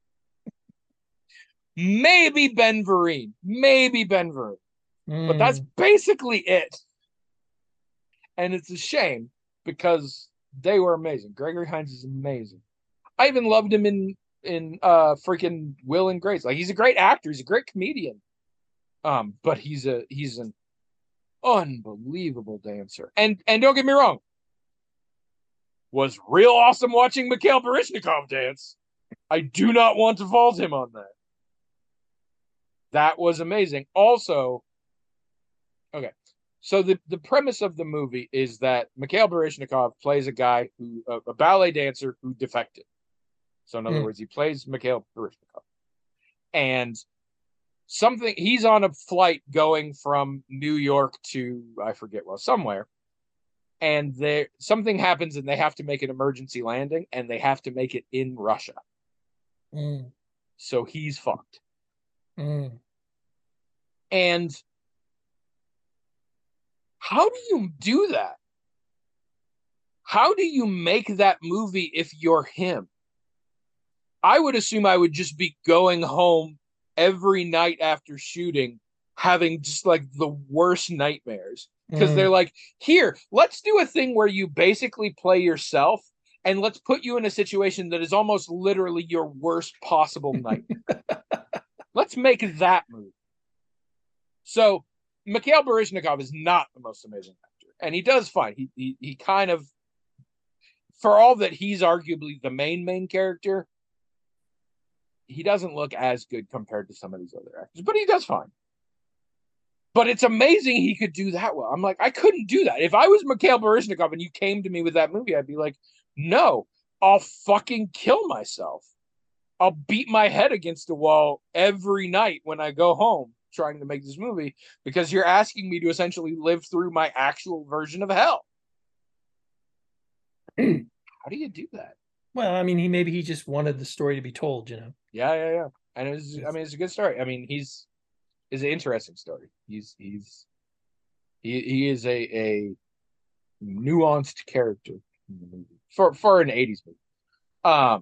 Maybe Ben Vereen. Maybe Ben Vereen. Mm. But that's basically it. And it's a shame because they were amazing. Gregory Hines is amazing. I even loved him in in uh freaking Will and Grace. Like, he's a great actor. He's a great comedian. Um, but he's a he's an unbelievable dancer. And and don't get me wrong, was real awesome watching Mikhail Baryshnikov dance. I do not want to fault him on that. That was amazing. Also, okay, so the, the premise of the movie is that Mikhail Baryshnikov plays a guy who, a, a ballet dancer who defected. So in other mm. words, he plays Mikhail Baryshnikov. And something, he's on a flight going from New York to, I forget, well, somewhere. And there something happens and they have to make an emergency landing and they have to make it in Russia. Mm. So he's fucked. Mm. And how do you do that? How do you make that movie if you're him? I would assume I would just be going home every night after shooting, having just like the worst nightmares. Because mm. they're like, here, let's do a thing where you basically play yourself and let's put you in a situation that is almost literally your worst possible nightmare. Let's make that movie. So Mikhail Baryshnikov is not the most amazing actor. And he does fine. He, he, he kind of, for all that he's arguably the main, main character, he doesn't look as good compared to some of these other actors, but he does fine. But it's amazing he could do that well. I'm like, I couldn't do that. If I was Mikhail Baryshnikov and you came to me with that movie, I'd be like, no, I'll fucking kill myself. I'll beat my head against a wall every night when I go home trying to make this movie because you're asking me to essentially live through my actual version of hell. How do you do that? Well, I mean, he maybe he just wanted the story to be told, you know. Yeah, yeah, yeah. And it was, I mean, it's a good story. I mean, he's is an interesting story. He's he's he he is a a nuanced character in the movie for for an eighties movie. Um,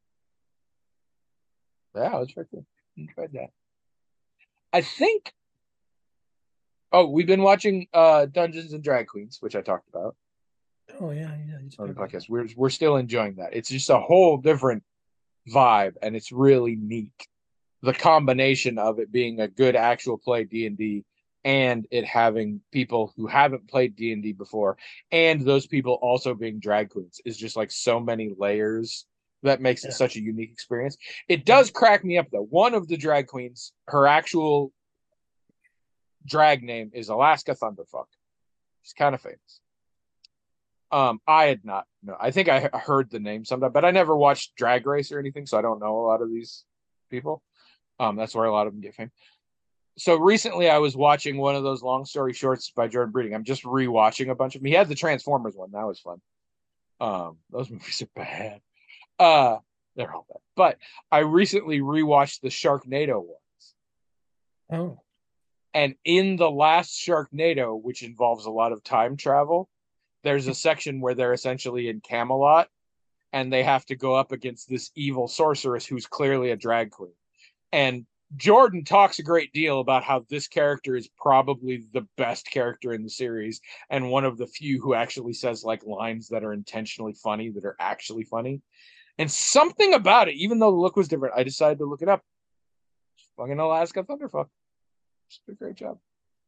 yeah, it's very cool. Enjoyed that. I think. Oh, we've been watching uh Dungeons and Drag Queens, which I talked about. Oh yeah, yeah. On the podcast, we're we're still enjoying that. It's just a whole different vibe, and it's really neat. The combination of it being a good actual play D and D and it having people who haven't played D and D before and those people also being drag queens is just like so many layers that makes yeah. it such a unique experience. It does crack me up though. One of the drag queens, her actual drag name is Alaska Thunderfuck. She's kind of famous. Um, I had not no, I think I heard the name sometime, but I never watched Drag Race or anything, so I don't know a lot of these people. Um, that's where a lot of them get fame. So recently I was watching one of those long story shorts by Jordan Breeding. I'm just rewatching a bunch of them. He had the Transformers one. That was fun. Um, those movies are bad. Uh, they're all bad. But I recently rewatched the Sharknado ones. Oh. And in the last Sharknado, which involves a lot of time travel, there's a section where they're essentially in Camelot and they have to go up against this evil sorceress who's clearly a drag queen. And Jordan talks a great deal about how this character is probably the best character in the series and one of the few who actually says like lines that are intentionally funny, that are actually funny. And something about it, even though the look was different, I decided to look it up. Fucking Alaska Thunderfuck. She did a great job.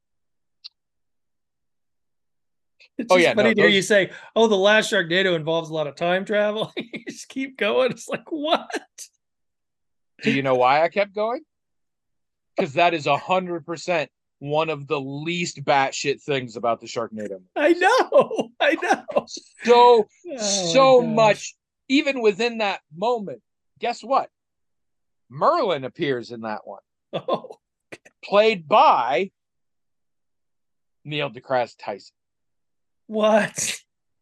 It's oh, yeah, funny no, to hear those... you say, oh, the last Sharknado involves a lot of time travel. You just keep going. It's like, what? Do you know why I kept going? Because that is a hundred percent one of the least batshit things about the Sharknado. I know, I know. So, oh, so much, even within that moment. Guess what? Merlin appears in that one. Oh, okay. Played by Neil deGrasse Tyson. What?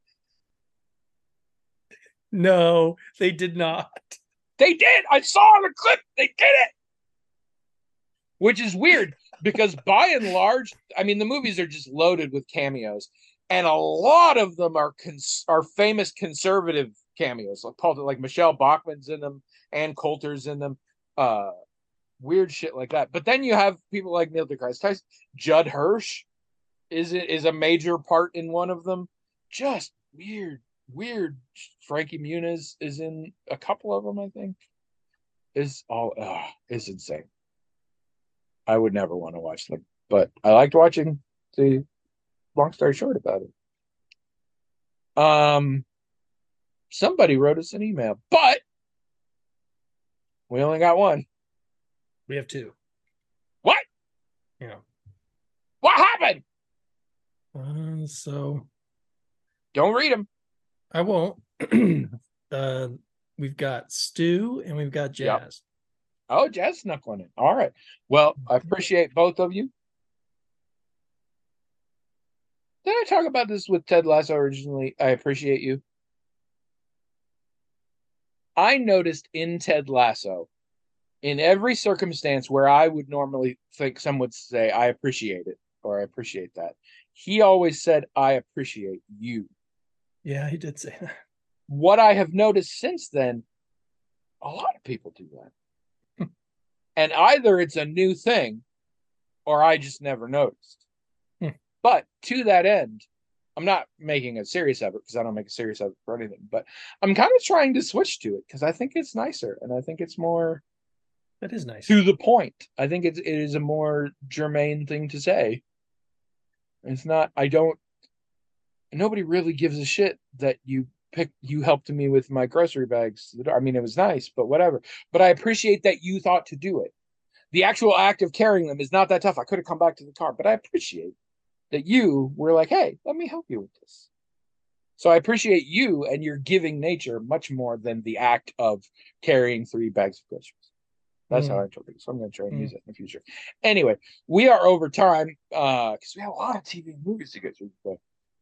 No, they did not. They did. I saw on the clip. They did it. Which is weird because by and large, I mean, the movies are just loaded with cameos, and a lot of them are cons- are famous conservative cameos. Like Paul, like Michelle Bachmann's in them, Ann Coulter's in them, uh, weird shit like that. But then you have people like Neil deGrasse Tyson, Judd Hirsch is is a major part in one of them. Just weird. Weird. Frankie Muniz is in a couple of them, I think. Is all uh, is insane. I would never want to watch them, but I liked watching the long story short about it. Um, somebody wrote us an email, but we only got one. We have two. What? Yeah. What happened? Uh, so don't read them. I won't. uh, we've got Stu and we've got Jazz. Yep. Oh, Jazz snuck one in. All right. Well, I appreciate both of you. Did I talk about this with Ted Lasso originally? I appreciate you. I noticed in Ted Lasso, in every circumstance where I would normally think someone would say, I appreciate it, or I appreciate that, he always said, I appreciate you. Yeah, he did say that. What I have noticed since then, a lot of people do that. And either it's a new thing, or I just never noticed. Hmm. But to that end, I'm not making a serious of it because I don't make a serious of it for anything, but I'm kind of trying to switch to it because I think it's nicer and I think it's more that is nice to the point. I think it's, it is a more germane thing to say. It's not, I don't, nobody really gives a shit that you picked, you helped me with my grocery bags. I mean, it was nice, but whatever. But I appreciate that you thought to do it. The actual act of carrying them is not that tough. I could have come back to the car, but I appreciate that you were like, hey, let me help you with this. So I appreciate you and your giving nature much more than the act of carrying three bags of groceries. That's mm. how I interpret it. So I'm going to try and mm. use it in the future. Anyway, we are over time because uh, we have a lot of T V and movies to get through. But,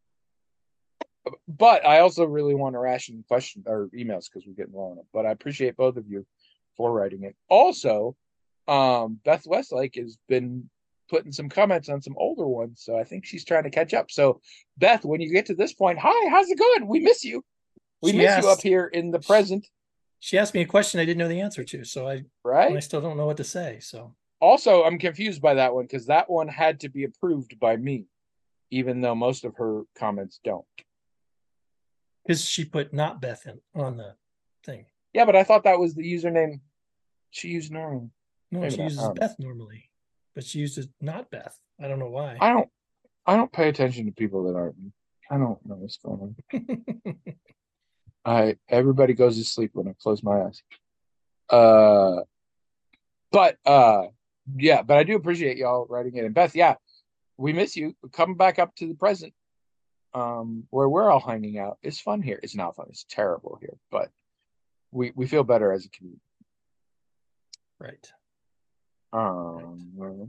but I also really want to ration questions or emails because we're getting long enough. But I appreciate both of you for writing it. Also, um, Beth Westlake has been putting some comments on some older ones, so I think she's trying to catch up. So, Beth, when you get to this point, hi, how's it going? We miss you. We she miss asked, you up here in the present. She asked me a question I didn't know the answer to, so I right. I still don't know what to say. So, also, I'm confused by that one because that one had to be approved by me, even though most of her comments don't. Because she put not Beth in on the thing. Yeah, but I thought that was the username she used normally. No, Maybe she not. uses Beth normally. But she uses not Beth. I don't know why. I don't I don't pay attention to people that aren't me. I don't know what's going on. I everybody goes to sleep when I close my eyes. Uh but uh yeah, but I do appreciate y'all writing it. And Beth, yeah, we miss you. Come back up to the present. Um, where we're all hanging out. It's fun here. It's not fun, it's terrible here, but we we feel better as a community. Right. Um, right.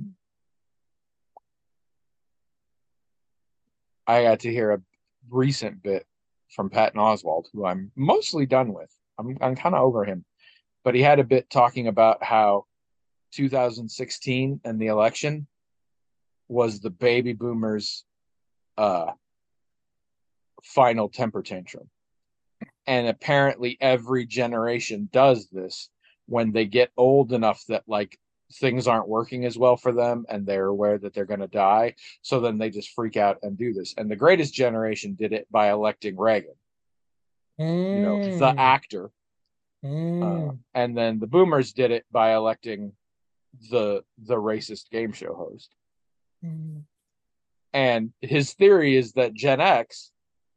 I got to hear a recent bit from Patton Oswalt, who I'm mostly done with. I'm I'm kind of over him, but he had a bit talking about how two thousand sixteen and the election was the baby boomers' uh, final temper tantrum, and apparently every generation does this when they get old enough that like things aren't working as well for them and they're aware that they're going to die. So then they just freak out and do this. And the greatest generation did it by electing Reagan, mm. you know, the actor. Mm. Uh, and then the boomers did it by electing the, the racist game show host. Mm. And his theory is that Gen X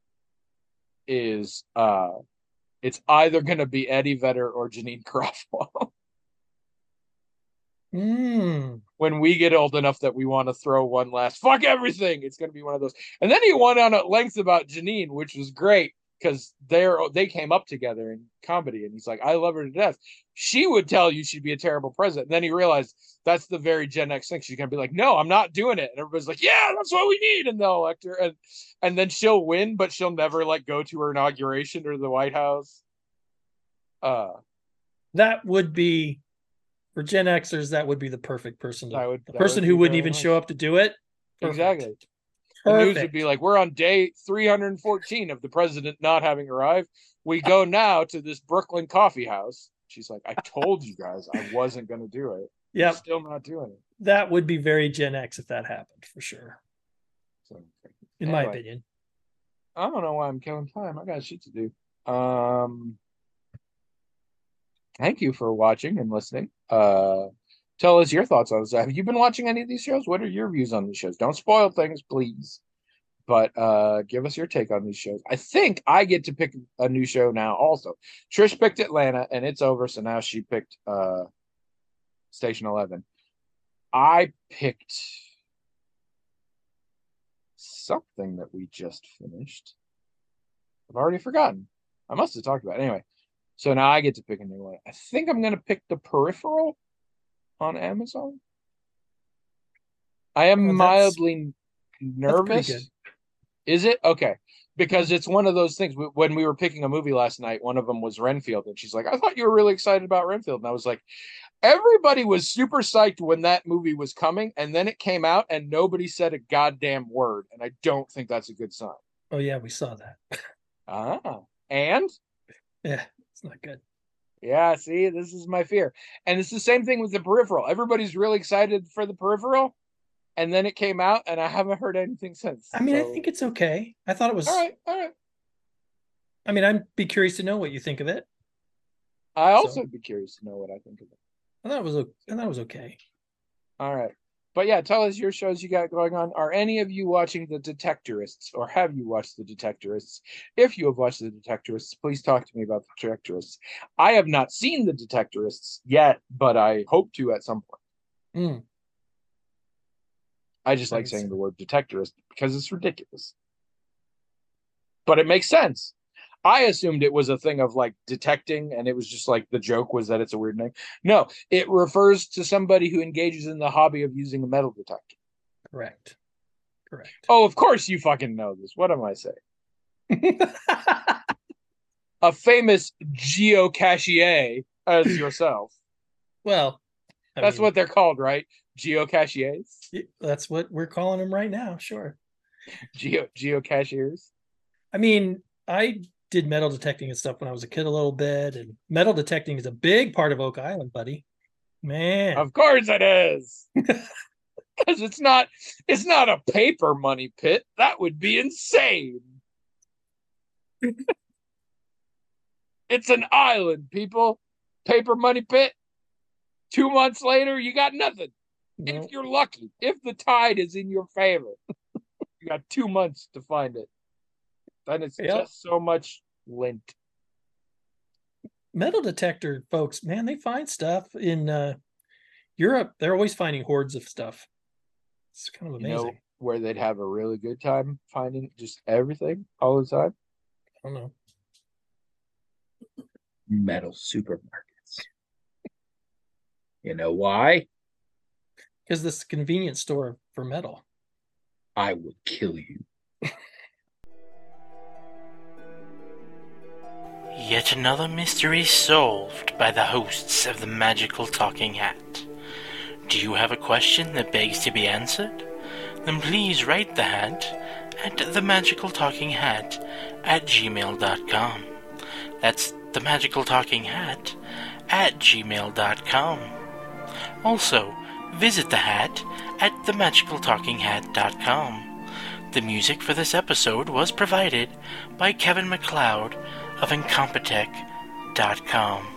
is, uh, it's either going to be Eddie Vedder or Janine Garofalo. Mm. When we get old enough that we want to throw one last fuck everything, it's going to be one of those. And then he went on at length about Janine, which was great because they're they came up together in comedy, and he's like, I love her to death. She would tell you she'd be a terrible president. And then he realized that's the very Gen X thing. She's going to be like, no, I'm not doing it. And everybody's like, yeah, that's what we need. And they'll elect her. And and then she'll win, but she'll never like go to her inauguration or the White House. Uh, that would be. For Gen Xers, that would be the perfect person. To, would, the person would who wouldn't even nice. show up to do it. Perfect. Exactly. Perfect. The news would be like, we're on day three hundred fourteen of the president not having arrived. We go now to this Brooklyn coffee house. She's like, I told you guys I wasn't going to do it. Yeah. Still not doing it. That would be very Gen X if that happened, for sure. So, in anyway, my opinion. I don't know why I'm killing time. I got shit to do. Um, Thank you for watching and listening. Uh, tell us your thoughts on this. Have you been watching any of these shows? What are your views on these shows? Don't spoil things, please. but uh, give us your take on these shows. I think I get to pick a new show now also. Trish picked Atlanta, and it's over, so now she picked uh, Station Eleven. I picked something that we just finished. I've already forgotten. I must have talked about it. Anyway, so now I get to pick a new one. I think I'm going to pick The Peripheral on Amazon. I am Well, that's- mildly pretty nervous. good. Is it? Okay. Because it's one of those things. When we were picking a movie last night, one of them was Renfield. And she's like, I thought you were really excited about Renfield. And I was like, everybody was super psyched when that movie was coming. And then it came out and nobody said a goddamn word. And I don't think that's a good sign. Oh yeah, we saw that. Ah. And? Yeah, it's not good. Yeah, see, this is my fear. And it's the same thing with The Peripheral. Everybody's really excited for The Peripheral. And then it came out, and I haven't heard anything since. I mean, so... I think it's okay. I thought it was. All right, all right. I mean, I'd be curious to know what you think of it. I also So- be curious to know what I think of it. I thought it was. o- I thought it was okay. All right. But yeah, tell us your shows you got going on. Are any of you watching The Detectorists, or have you watched The Detectorists? If you have watched The Detectorists, please talk to me about The Detectorists. I have not seen The Detectorists yet, but I hope to at some point. Mm. I just like Nice. saying the word detectorist because it's ridiculous. But it makes sense. I assumed it was a thing of like detecting, and it was just like the joke was that it's a weird name. No, it refers to somebody who engages in the hobby of using a metal detector. Correct. Correct. Oh, of course you fucking know this. What am I saying? A famous geocachier as yourself. Well, I That's mean, what they're called, right? Geocachiers? y- that's what we're calling them right now. Sure. Geo geocachiers? I mean, I did metal detecting and stuff when I was a kid a little bit, and metal detecting is a big part of Oak Island, buddy. Man, Of course it is. Because it's not it's not a paper money pit. That would be insane. It's an island, people. Paper money pit. Two months later, you got nothing. no, If you're lucky, if the tide is in your favor, you got two months to find it. Then it's Yep. just so much lint. metal detector folks, man, they find stuff in uh, Europe. They're always finding hordes of stuff. It's kind of You amazing. know where they'd have a really good time finding just everything all the time? I don't know. Metal supermarkets. You know why? Because this convenience store for metal. I would kill you. Yet another mystery solved by the hosts of the Magical Talking Hat. Do you have a question that begs to be answered? Then please write the hat at the Magical Talking Hat at gmail dot com. That's the Magical Talking Hat at gmail dot com. Also, visit the hat at the magical talking hat dot com. The music for this episode was provided by Kevin MacLeod of incompetech dot com.